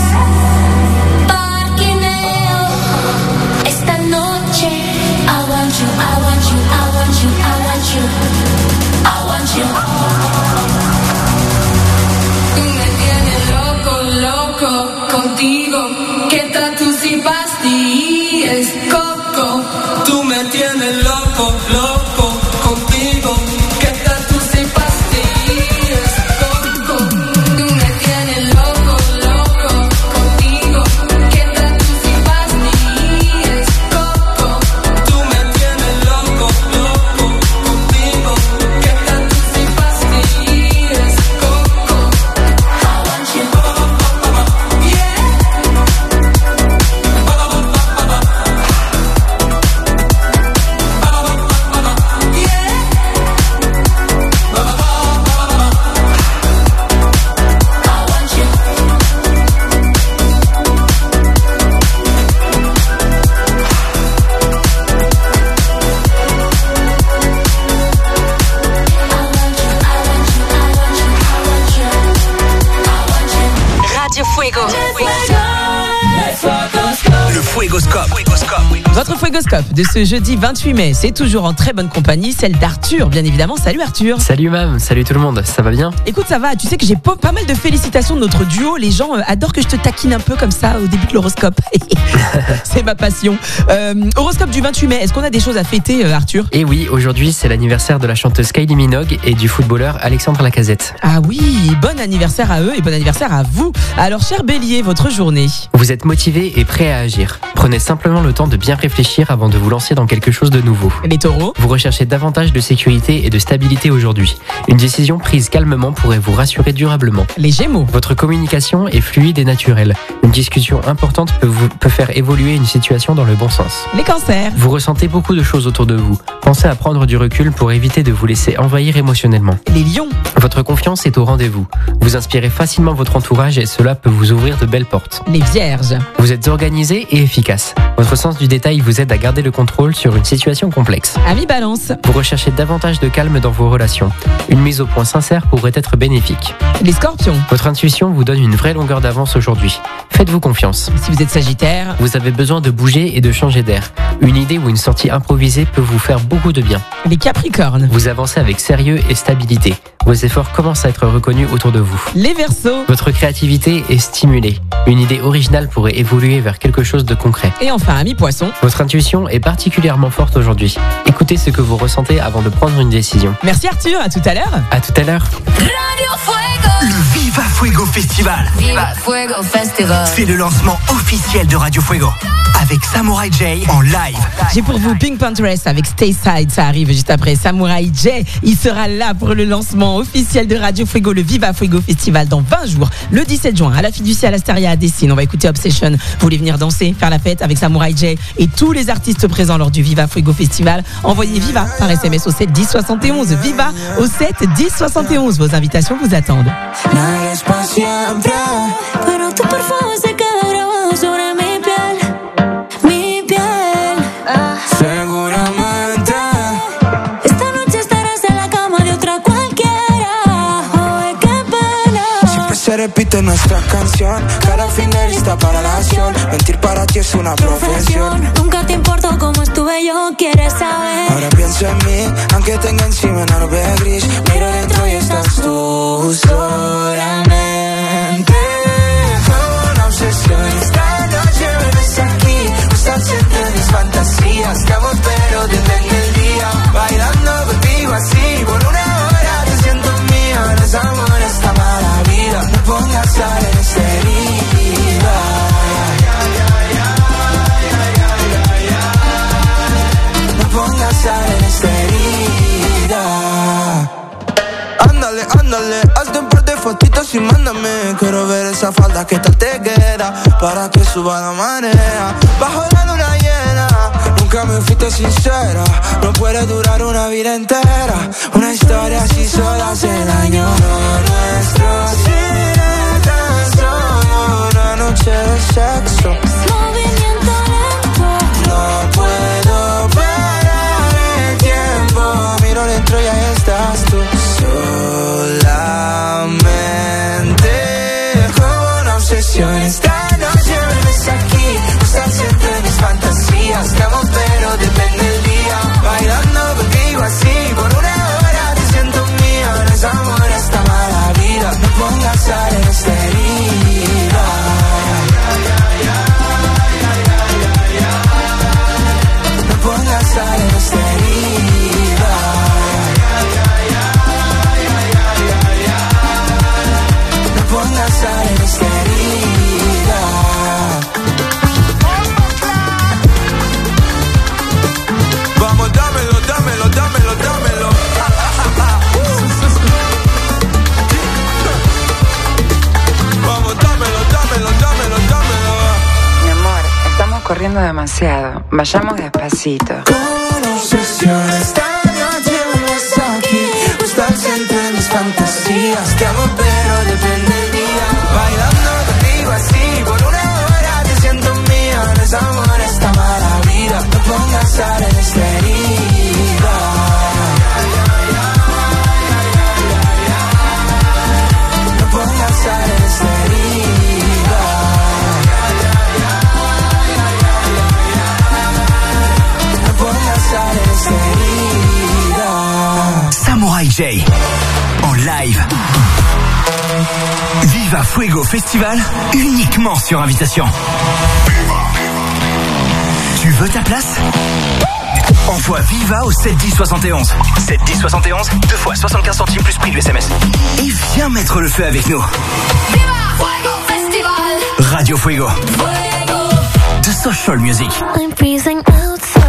Speaker 20: parquineo. Esta noche, I want you, I want you, I want you, I want you, I want you.
Speaker 3: Tú me tienes loco, loco contigo. ¿Qué tal tú si pastillas, coco?
Speaker 9: Tú me tienes loco, loco contigo.
Speaker 3: ¿Qué tal tú si pastillas, coco? Tú me tienes loco, loco contigo. ¿Qué tal tú si pastillas, coco?
Speaker 9: Tú me tienes loco, loco contigo.
Speaker 3: ¿Qué tal tú si pastillas, coco? I want you. Yeah.
Speaker 8: Fuegoscope.
Speaker 7: Votre Fuegoscope de ce jeudi vingt-huit mai, c'est toujours en très bonne compagnie, celle d'Arthur, bien évidemment. Salut Arthur.
Speaker 21: Salut Mam, salut tout le monde, ça va bien?
Speaker 7: Écoute, ça va, tu sais que j'ai pas, pas mal de félicitations de notre duo. Les gens euh, adorent que je te taquine un peu comme ça au début de l'horoscope. C'est ma passion. Euh, horoscope du vingt-huit mai, est-ce qu'on a des choses à fêter, euh, Arthur?
Speaker 21: Et oui, aujourd'hui c'est l'anniversaire de la chanteuse Kylie Minogue et du footballeur Alexandre Lacazette.
Speaker 7: Ah oui, bon anniversaire à eux et bon anniversaire à vous. Alors cher Bélier, votre journée.
Speaker 21: Vous êtes motivé et prêt à agir. Prenez simplement le temps de bien réfléchir réfléchir avant de vous lancer dans quelque chose de nouveau.
Speaker 7: Les taureaux,
Speaker 21: vous recherchez davantage de sécurité et de stabilité aujourd'hui. Une décision prise calmement pourrait vous rassurer durablement.
Speaker 7: Les gémeaux,
Speaker 21: votre communication est fluide et naturelle. Une discussion importante peut, vous, peut faire évoluer une situation dans le bon sens.
Speaker 7: Les cancers,
Speaker 21: vous ressentez beaucoup de choses autour de vous. Pensez à prendre du recul pour éviter de vous laisser envahir émotionnellement.
Speaker 7: Les lions,
Speaker 21: votre confiance est au rendez-vous. Vous inspirez facilement votre entourage et cela peut vous ouvrir de belles portes.
Speaker 7: Les vierges,
Speaker 21: vous êtes organisé et efficace. Votre sens du détail vous aide à garder le contrôle sur une situation complexe.
Speaker 7: Amis balance,
Speaker 21: vous recherchez davantage de calme dans vos relations. Une mise au point sincère pourrait être bénéfique.
Speaker 7: Les scorpions,
Speaker 21: votre intuition vous donne une vraie longueur d'avance aujourd'hui. Faites-vous confiance.
Speaker 7: Si vous êtes sagittaire,
Speaker 21: vous avez besoin de bouger et de changer d'air. Une idée ou une sortie improvisée peut vous faire beaucoup de bien.
Speaker 7: Les capricornes,
Speaker 21: vous avancez avec sérieux et stabilité. Vos efforts commencent à être reconnus autour de vous.
Speaker 7: Les verseaux,
Speaker 21: votre créativité est stimulée. Une idée originale pourrait évoluer vers quelque chose de concret.
Speaker 7: Et enfin, amis poissons,
Speaker 21: votre intuition est particulièrement forte aujourd'hui. Écoutez ce que vous ressentez avant de prendre une décision.
Speaker 7: Merci Arthur, à tout à l'heure.
Speaker 21: À tout à l'heure.
Speaker 8: Radio Fuego. Le Viva Fuego Festival.
Speaker 3: Viva Fuego Festival.
Speaker 8: C'est le lancement officiel de Radio Fuego. Avec Samurai J en live.
Speaker 7: J'ai pour vous Pink Panthers avec Stay Side, ça arrive juste après. Samurai J, il sera là pour le lancement officiel de Radio Fuego, le Viva Fuego Festival dans vingt jours, le dix-sept juin, à la Fiducia, à l'Asteria, à Dessine. On va écouter Obsession. Vous voulez venir danser, faire la fête avec Samurai J et tous les artistes présents lors du Viva Fuego Festival. Envoyez Viva par S M S au sept dix soixante et onze. Viva au sept dix soixante et onze. Vos invitations vous attendent.
Speaker 6: Se repite nuestra canción, cada finalista para la acción. Mentir para ti es una profesión.
Speaker 3: Nunca te importó cómo estuve yo, quieres saber.
Speaker 6: Ahora piensa en mí, aunque tenga encima una nube gris. Miro dentro y estás tú solamente. Con una obsesión, esta noche me ves aquí. Estás entre mis fantasías, estamos pero depende el día. Bailando contigo así, por una hora te siento mía. No es amor, esta mala vida. No pongas sal en esta herida. No pongas sal en esta herida. Ándale, ándale, hazte un par de fotitos y mándame. Quiero ver esa falda que tal te queda, para que suba la marea. Bajo la luna llena, nunca me fuiste sincera. No puede durar una vida entera. Una historia así sola hace daño. Lo nuestro será tan solo una noche de sexo.
Speaker 3: Movimiento lento.
Speaker 6: No puedo parar el tiempo. Miro dentro y ahí estás tú. Solamente con una obsesión. Esta noche me ves aquí. Estás entre mis fantasías. Estamos pero depende el día. Bailando contigo así. Por una hora te siento mía. No es amor, esta mala vida. No pongas sal en esta herida. No pongas sal en esta herida. No pongas sal en esta herida. Vamos, dámelo, dámelo, dámelo, dámelo. Vamos, dámelo, dámelo, dámelo, dámelo.
Speaker 4: Mi amor, estamos corriendo demasiado. Vayamos despacito.
Speaker 6: Con obsesión esta noche me ves aquí. Estás entre mis fantasías. Te amo pero depende el día. Bailando contigo así. Por una hora te siento mía. No es amor, esta mala vida. No pongas sal en esta herida. No pongas sal en esta herida. No pongas sal en esta herida.
Speaker 8: Samurai J en live. Viva Fuego Festival uniquement sur invitation. Tu veux ta place? Envoie Viva au sept dix soixante et onze. sept dix soixante et onze, deux fois soixante-quinze centimes plus prix du S M S. Et viens mettre le feu avec nous.
Speaker 3: Viva Fuego Festival.
Speaker 8: Radio Fuego.
Speaker 3: Fuego.
Speaker 8: The Social Music.
Speaker 3: I'm freezing outside.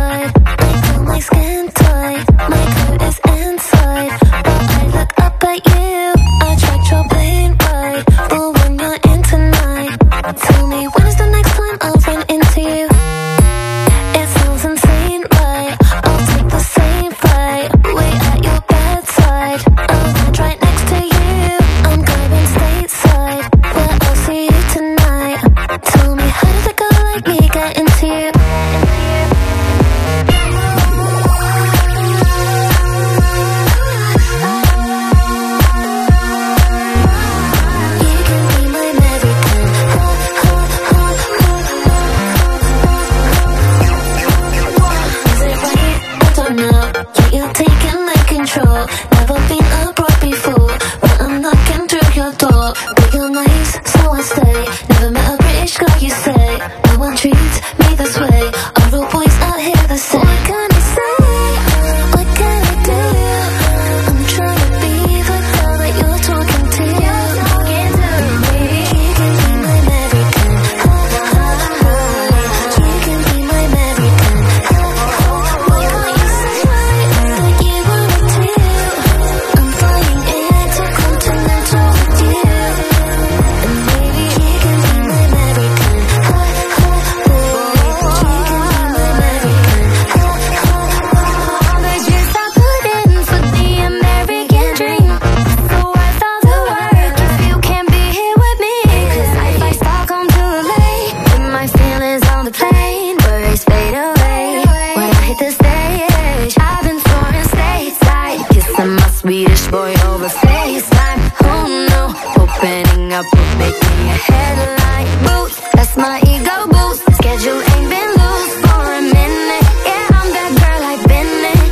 Speaker 20: hit the stage. I've been touring stateside, kissing my Swedish boy over FaceTime. Who knew? Opening up would make me a headline. Boots, that's my ego boost. Schedule ain't been loose for a minute. Yeah, I'm that girl I've been in.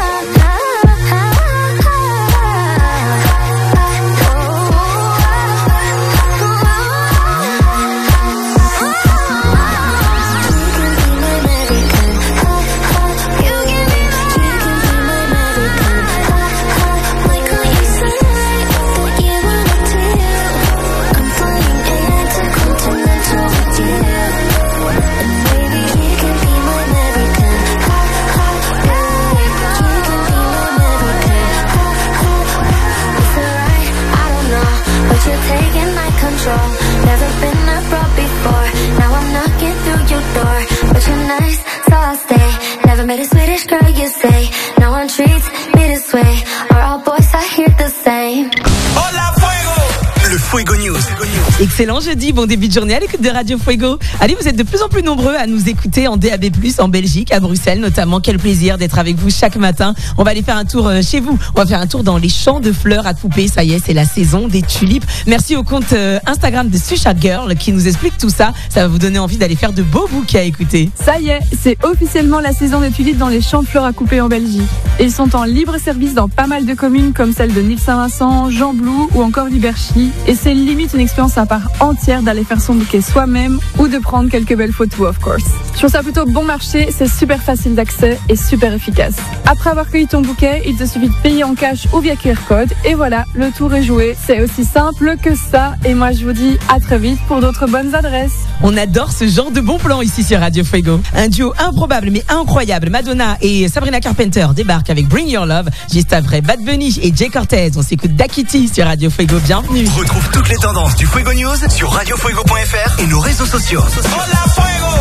Speaker 20: Never been abroad before. Now I'm knocking through your door. But you're nice, so I'll stay. Never met a Swedish girl, you say. No one treats me this way. Are all boys I hear the same?
Speaker 8: Hola Fuego! Le Fuego News.
Speaker 7: Excellent jeudi, bon début de journée à l'écoute de Radio Fuego. Allez, vous êtes de plus en plus nombreux à nous écouter en D A B plus, en Belgique, à Bruxelles notamment. Quel plaisir d'être avec vous chaque matin. On va aller faire un tour chez vous. On va faire un tour dans les champs de fleurs à couper. Ça y est, c'est la saison des tulipes. Merci au compte Instagram de Susha Girl qui nous explique tout ça. Ça va vous donner envie d'aller faire de beaux bouquets à écouter.
Speaker 5: Ça y est, c'est officiellement la saison des tulipes dans les champs de fleurs à couper en Belgique. Et ils sont en libre service dans pas mal de communes comme celle de Nils-Saint-Vincent, Jean-Blou ou encore Liberchy. Et c'est limite une expérience à part entière d'aller faire son bouquet soi-même ou de prendre quelques belles photos, of course. Je trouve ça plutôt bon marché, c'est super facile d'accès et super efficace. Après avoir cueilli ton bouquet, il te suffit de payer en cash ou via Q R code et voilà, le tour est joué. C'est aussi simple que ça et moi je vous dis à très vite pour d'autres bonnes adresses.
Speaker 7: On adore ce genre de bons plans ici sur Radio Fuego. Un duo improbable mais incroyable, Madonna et Sabrina Carpenter débarquent avec Bring Your Love. Juste après Bad Bunny et Jay Cortez, on s'écoute Dakiti sur Radio Fuego. Bienvenue.
Speaker 8: Retrouve toutes les tendances du Fuego News sur radio fuego point f r et nos réseaux sociaux. Hola Fuego!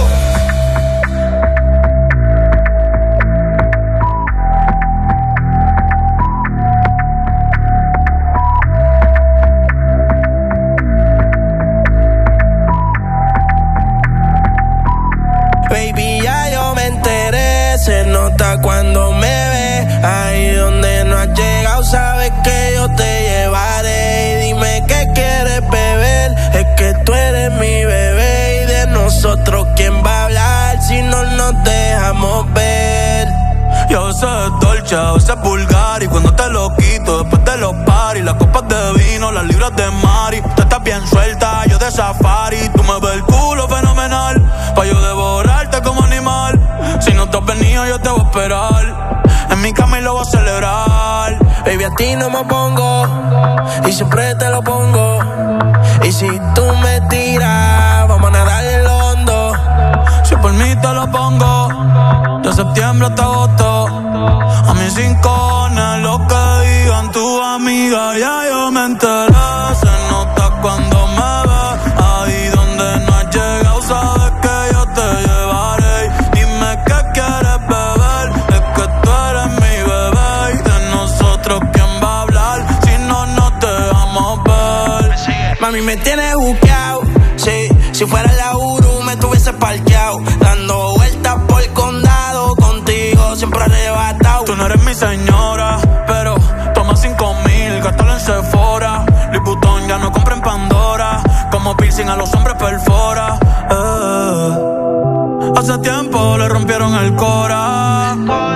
Speaker 6: Baby, ya yo me enteré, se nota cuando me ve. Ahí donde no has llegado, sabes que yo te llevaré. Y dime qué quieres beber, es que tú eres mi bebé. Y de nosotros, ¿quién va a hablar si no nos dejamos ver?
Speaker 22: Yo a veces es dolce, a veces es vulgar. Y cuando te lo quito, después de los paris, las copas de vino, las libras de Mari. Tú estás bien suelta, yo de safari. Tú me ves el culo fenomenal, pa' yo devorarte como animal. Si no te has venido, yo te voy a esperar en mi cama y lo voy a celebrar.
Speaker 6: Baby, a ti no me pongo y siempre te lo pongo. Y si tú me tiras, vamos a nadar en lo hondo.
Speaker 22: Si por mí te lo pongo, de septiembre hasta agosto. A mis rincones, lo que digan tu amiga, ya yo me enteré. Se nota cuando me ves, ahí donde no has llegado, sabes que yo te llevaré. Dime qué quieres beber, es que tú eres mi bebé. Y de nosotros, ¿quién va a hablar si no nos dejamos ver?
Speaker 6: Mami, me tienes buqueado, sí. Si fuera la Uru, me tuviese parqueado, dando vueltas por el condado, contigo siempre arrebatado.
Speaker 22: Tú no eres mi señora, pero toma cinco mil, gástalo en Sephora. Louis Vuitton ya no compra en Pandora, como piercing a los hombres perfora. Eh. Hace tiempo le rompieron el cora.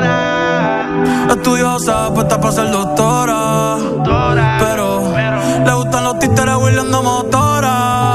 Speaker 22: Estudiosa, puesta para ser doctora, pero le gustan los títeres huirleando motora.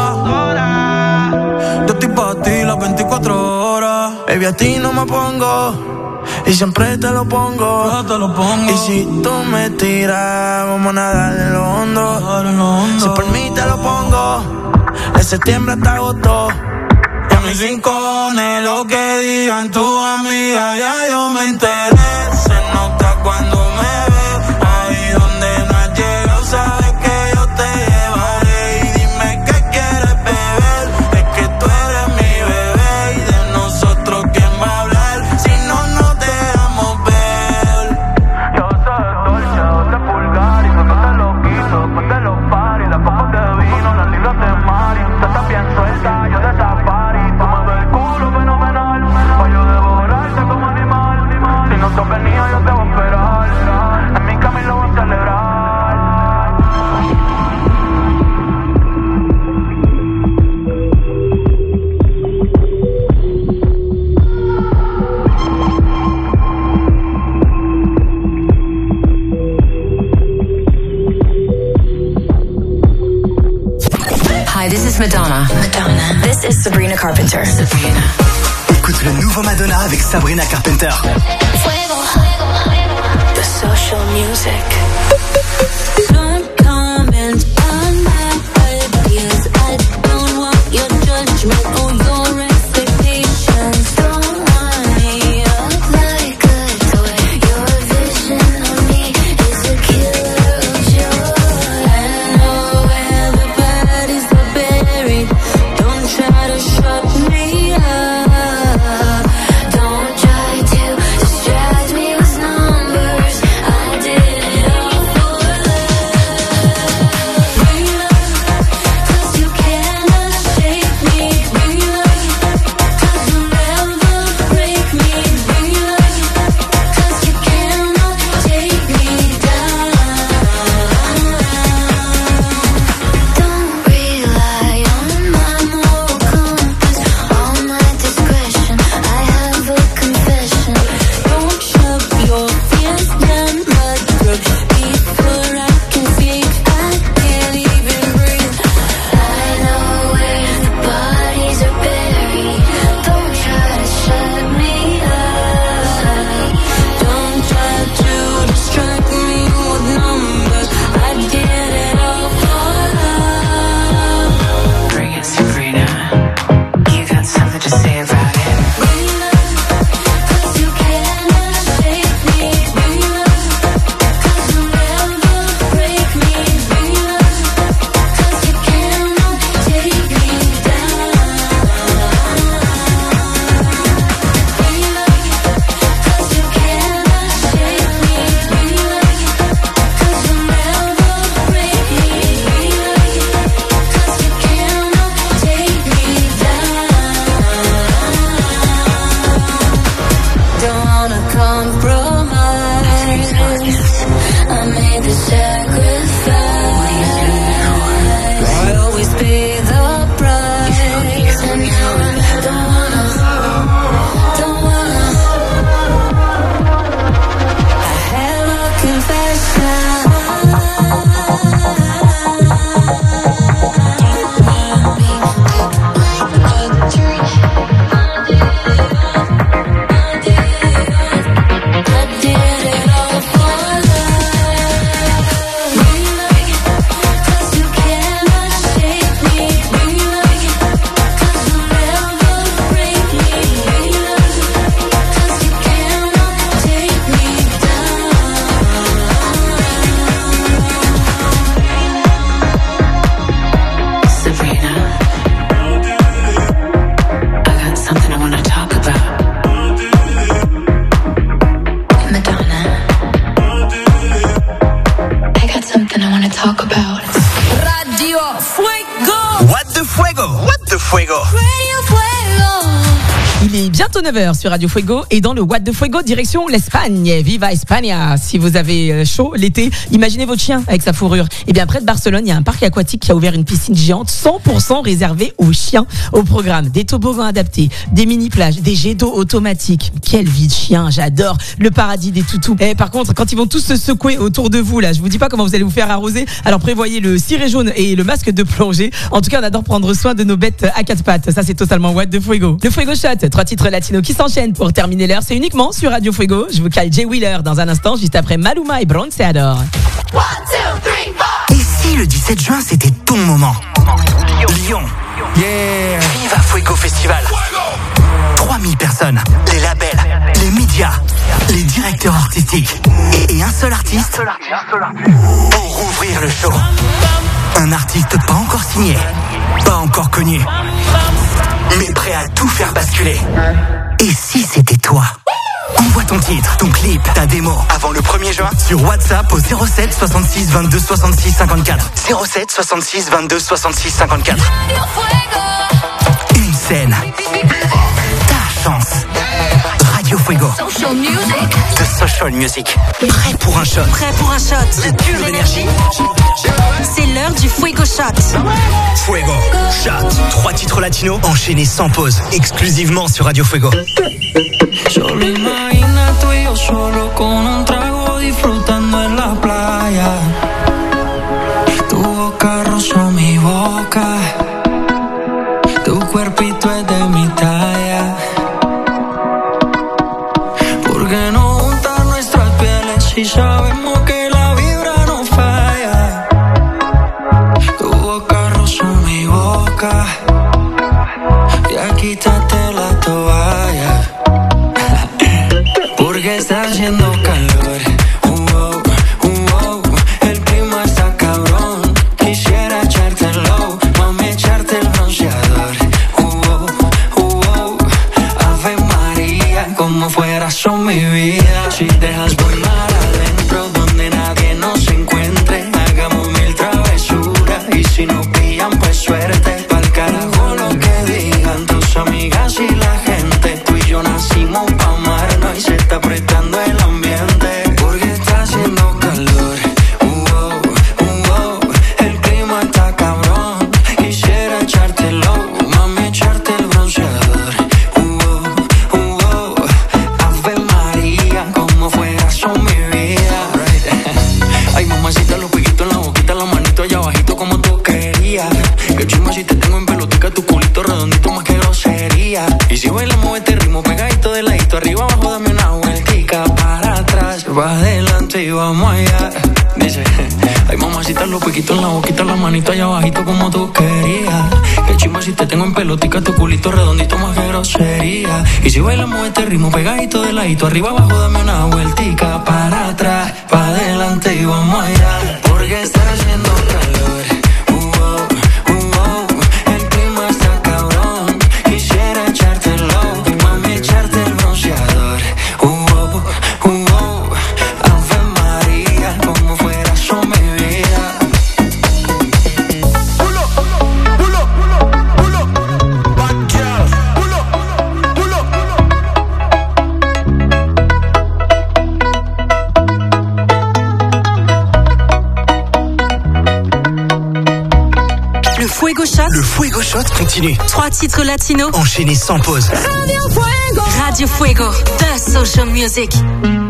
Speaker 22: Yo estoy pa' ti las veinticuatro horas.
Speaker 6: Baby, a ti no me pongo y siempre te lo pongo.
Speaker 22: Yo te lo pongo.
Speaker 6: Y si tú me tiras, vamos a nadar en lo hondo.
Speaker 22: Nadar en lo hondo.
Speaker 6: Si por mí te lo pongo, de septiembre hasta agosto.
Speaker 22: Y a mis rincones, lo que digan tu amiga, ya yo me enteré. Se nota cuando me ves, ahí donde no has llegado, sabes que yo te llevaré. Y dime qué quieres beber, es que tú eres mi bebé. Y de nosotros, ¿quién va a hablar si no nos dejamos ver? Yo soy dolce, yo soy vulgar. Y cuando te lo quito, después de los paris, las copas de vino, las libras de Mari. Tú estás bien suelta, yo de safari. Tú me ves el culo fenomenal, pa' yo devorarte como animal.
Speaker 1: is Madonna. Madonna. This is Sabrina Carpenter. Sabrina.
Speaker 8: Écoute le nouveau Madonna avec Sabrina Carpenter.
Speaker 3: Fuego. The social music. Don't comment on my ideas. I don't want your judgment or your expectations. Don't want me up like a toy. Your vision of me is a killer of joy. I know where the bodies are buried. Don't try to shut me up. Don't try to distract me with numbers. I did it all for love. Bring love, 'cause you cannot shake me. Bring love, 'cause you'll never break me. Bring love, 'cause you cannot take me down. Don't rely on my moral compass, all my discretion. I have a confession. Don't shove your fears down my throat before I can speak. I can't even breathe. I know where the bodies are buried. Don't try to shut me up. Don't try to distract me with numbers. I did it all for love.
Speaker 4: Bring it, Sabrina. You got something to say about it.
Speaker 3: Bring love, 'cause you cannot shake me. Bring love, 'cause you'll never break me. Bring love, 'cause you cannot take me down. Bring love, 'cause you cannot shake me. Bring love, 'cause you'll never break me. Bring love, 'cause you cannot take me down. Don't wanna compromise. I made the sacrifice. I always pay the price. And now I don't wanna, don't wanna. I have a confession. I did it all for love. Bring love, 'cause you cannot shake me. Bring love, 'cause you'll never break me. Bring love, 'cause you cannot take me down.
Speaker 4: Sabrina. I got something I want to talk about.
Speaker 3: Madonna. I got something I want to talk about. Radio Fuego.
Speaker 8: What the Fuego? What the Fuego?
Speaker 3: Radio Fuego.
Speaker 7: Il est bientôt neuf heures sur Radio Fuego et dans le What de Fuego, direction l'Espagne. Viva España. Si vous avez chaud l'été, imaginez votre chien avec sa fourrure. Et bien près de Barcelone, il y a un parc aquatique qui a ouvert une piscine géante cent pour cent réservée aux chiens. Au programme, des toboggans adaptés, des mini-plages, des jets d'eau automatiques. Quelle vie de chien, j'adore. Le paradis des toutous. Et par contre, quand ils vont tous se secouer autour de vous, là, je vous dis pas comment vous allez vous faire arroser. Alors prévoyez le ciré jaune et le masque de plongée. En tout cas, on adore prendre soin de nos bêtes à quatre pattes. Ça, c'est totalement What de Fuego. Le Fuego Shot, trois titres latinos qui s'enchaînent pour terminer l'heure. C'est uniquement sur Radio Fuego. Je vous cale Jay Wheeler dans un instant, juste après Maluma et Bronzeador.
Speaker 8: Et si le dix-sept juin c'était ton moment? Lyon. Yeah. Viva Fuego Festival. trois mille personnes, les labels, les médias, les directeurs artistiques et, et un seul artiste pour ouvrir le show. Un artiste pas encore signé, pas encore connu, mais prêt à tout faire basculer. Et si c'était toi? Envoie ton titre, ton clip, ta démo avant le premier juin sur WhatsApp au zéro sept soixante-six vingt-deux soixante-six cinquante-quatre. zéro sept soixante-six vingt-deux soixante-six cinquante-quatre. Une scène. Ta chance. Radio Fuego.
Speaker 3: Social music.
Speaker 8: The Social Music. Prêt pour un shot.
Speaker 1: Prêt pour un shot de pure énergie. C'est l'heure du Fuego Shot.
Speaker 8: Fuego Shot. Trois titres latinos enchaînés sans pause, exclusivement sur Radio Fuego.
Speaker 22: Solo imagina tú y yo solo con un trago disfrutando en la playa. Tu boca rozó mi boca si sabemos que la vibra no falla. Tu boca rozó mi boca, ya quítate la toalla, porque está haciendo calor. Uh, oh, uh, oh, el clima está cabrón. Quisiera echártelo, mami, echarte el bronceador. Uh, oh, uh, oh, Ave María, como fuera son mi vida. Si dejas voy mar adentro, donde nadie nos encuentre. Hagamos mil travesuras y si nos pillan pues suerte. Pa'l carajo lo que digan tus amigas y la gente. Tú y yo nacimos pa' amarnos y se está apretando el ambiente, porque está haciendo calor. Uh, oh, uh, oh, el clima está cabrón. Quisiera echártelo, mami, echarte el bronceador. Uh, oh, uh, oh, Ave María, como fuera son mi vida. Ay, mamacita, los piquitos en la boquita, la manito allá abajito como tú querías. Que chima si te tengo en pelotica, tu culito redondito más que grosería. Y si bailamos este ritmo pegadito de ladito, arriba abajo dame una vueltica, para atrás, va adelante y vamos allá. Dice, ay mamacita, los piquitos en la boquita, la manito allá abajito como tú querías. Que chima si te tengo en pelotica, tu culito redondito más que grosería. Y si bailamos este ritmo pegadito de ladito, arriba abajo dame una vueltica, para atrás, pa' adelante y vamos allá, porque está haciendo calor. Uh, oh, uh, oh, el clima está cabrón. Quisiera echártelo, mami, echarte el bronceador. Uh, oh, uh, oh, Ave María, como fuera son mi vida.
Speaker 9: Pull up, pull up, pull up, pull up, bad girl. Pull up, pull up, pull up.
Speaker 1: Le Fuego Shot.
Speaker 8: Le Fuego Shot continue.
Speaker 1: Trois titres latinos.
Speaker 8: Enchaînés sans pause.
Speaker 1: Radio Fuego. Radio Fuego. The Social Music.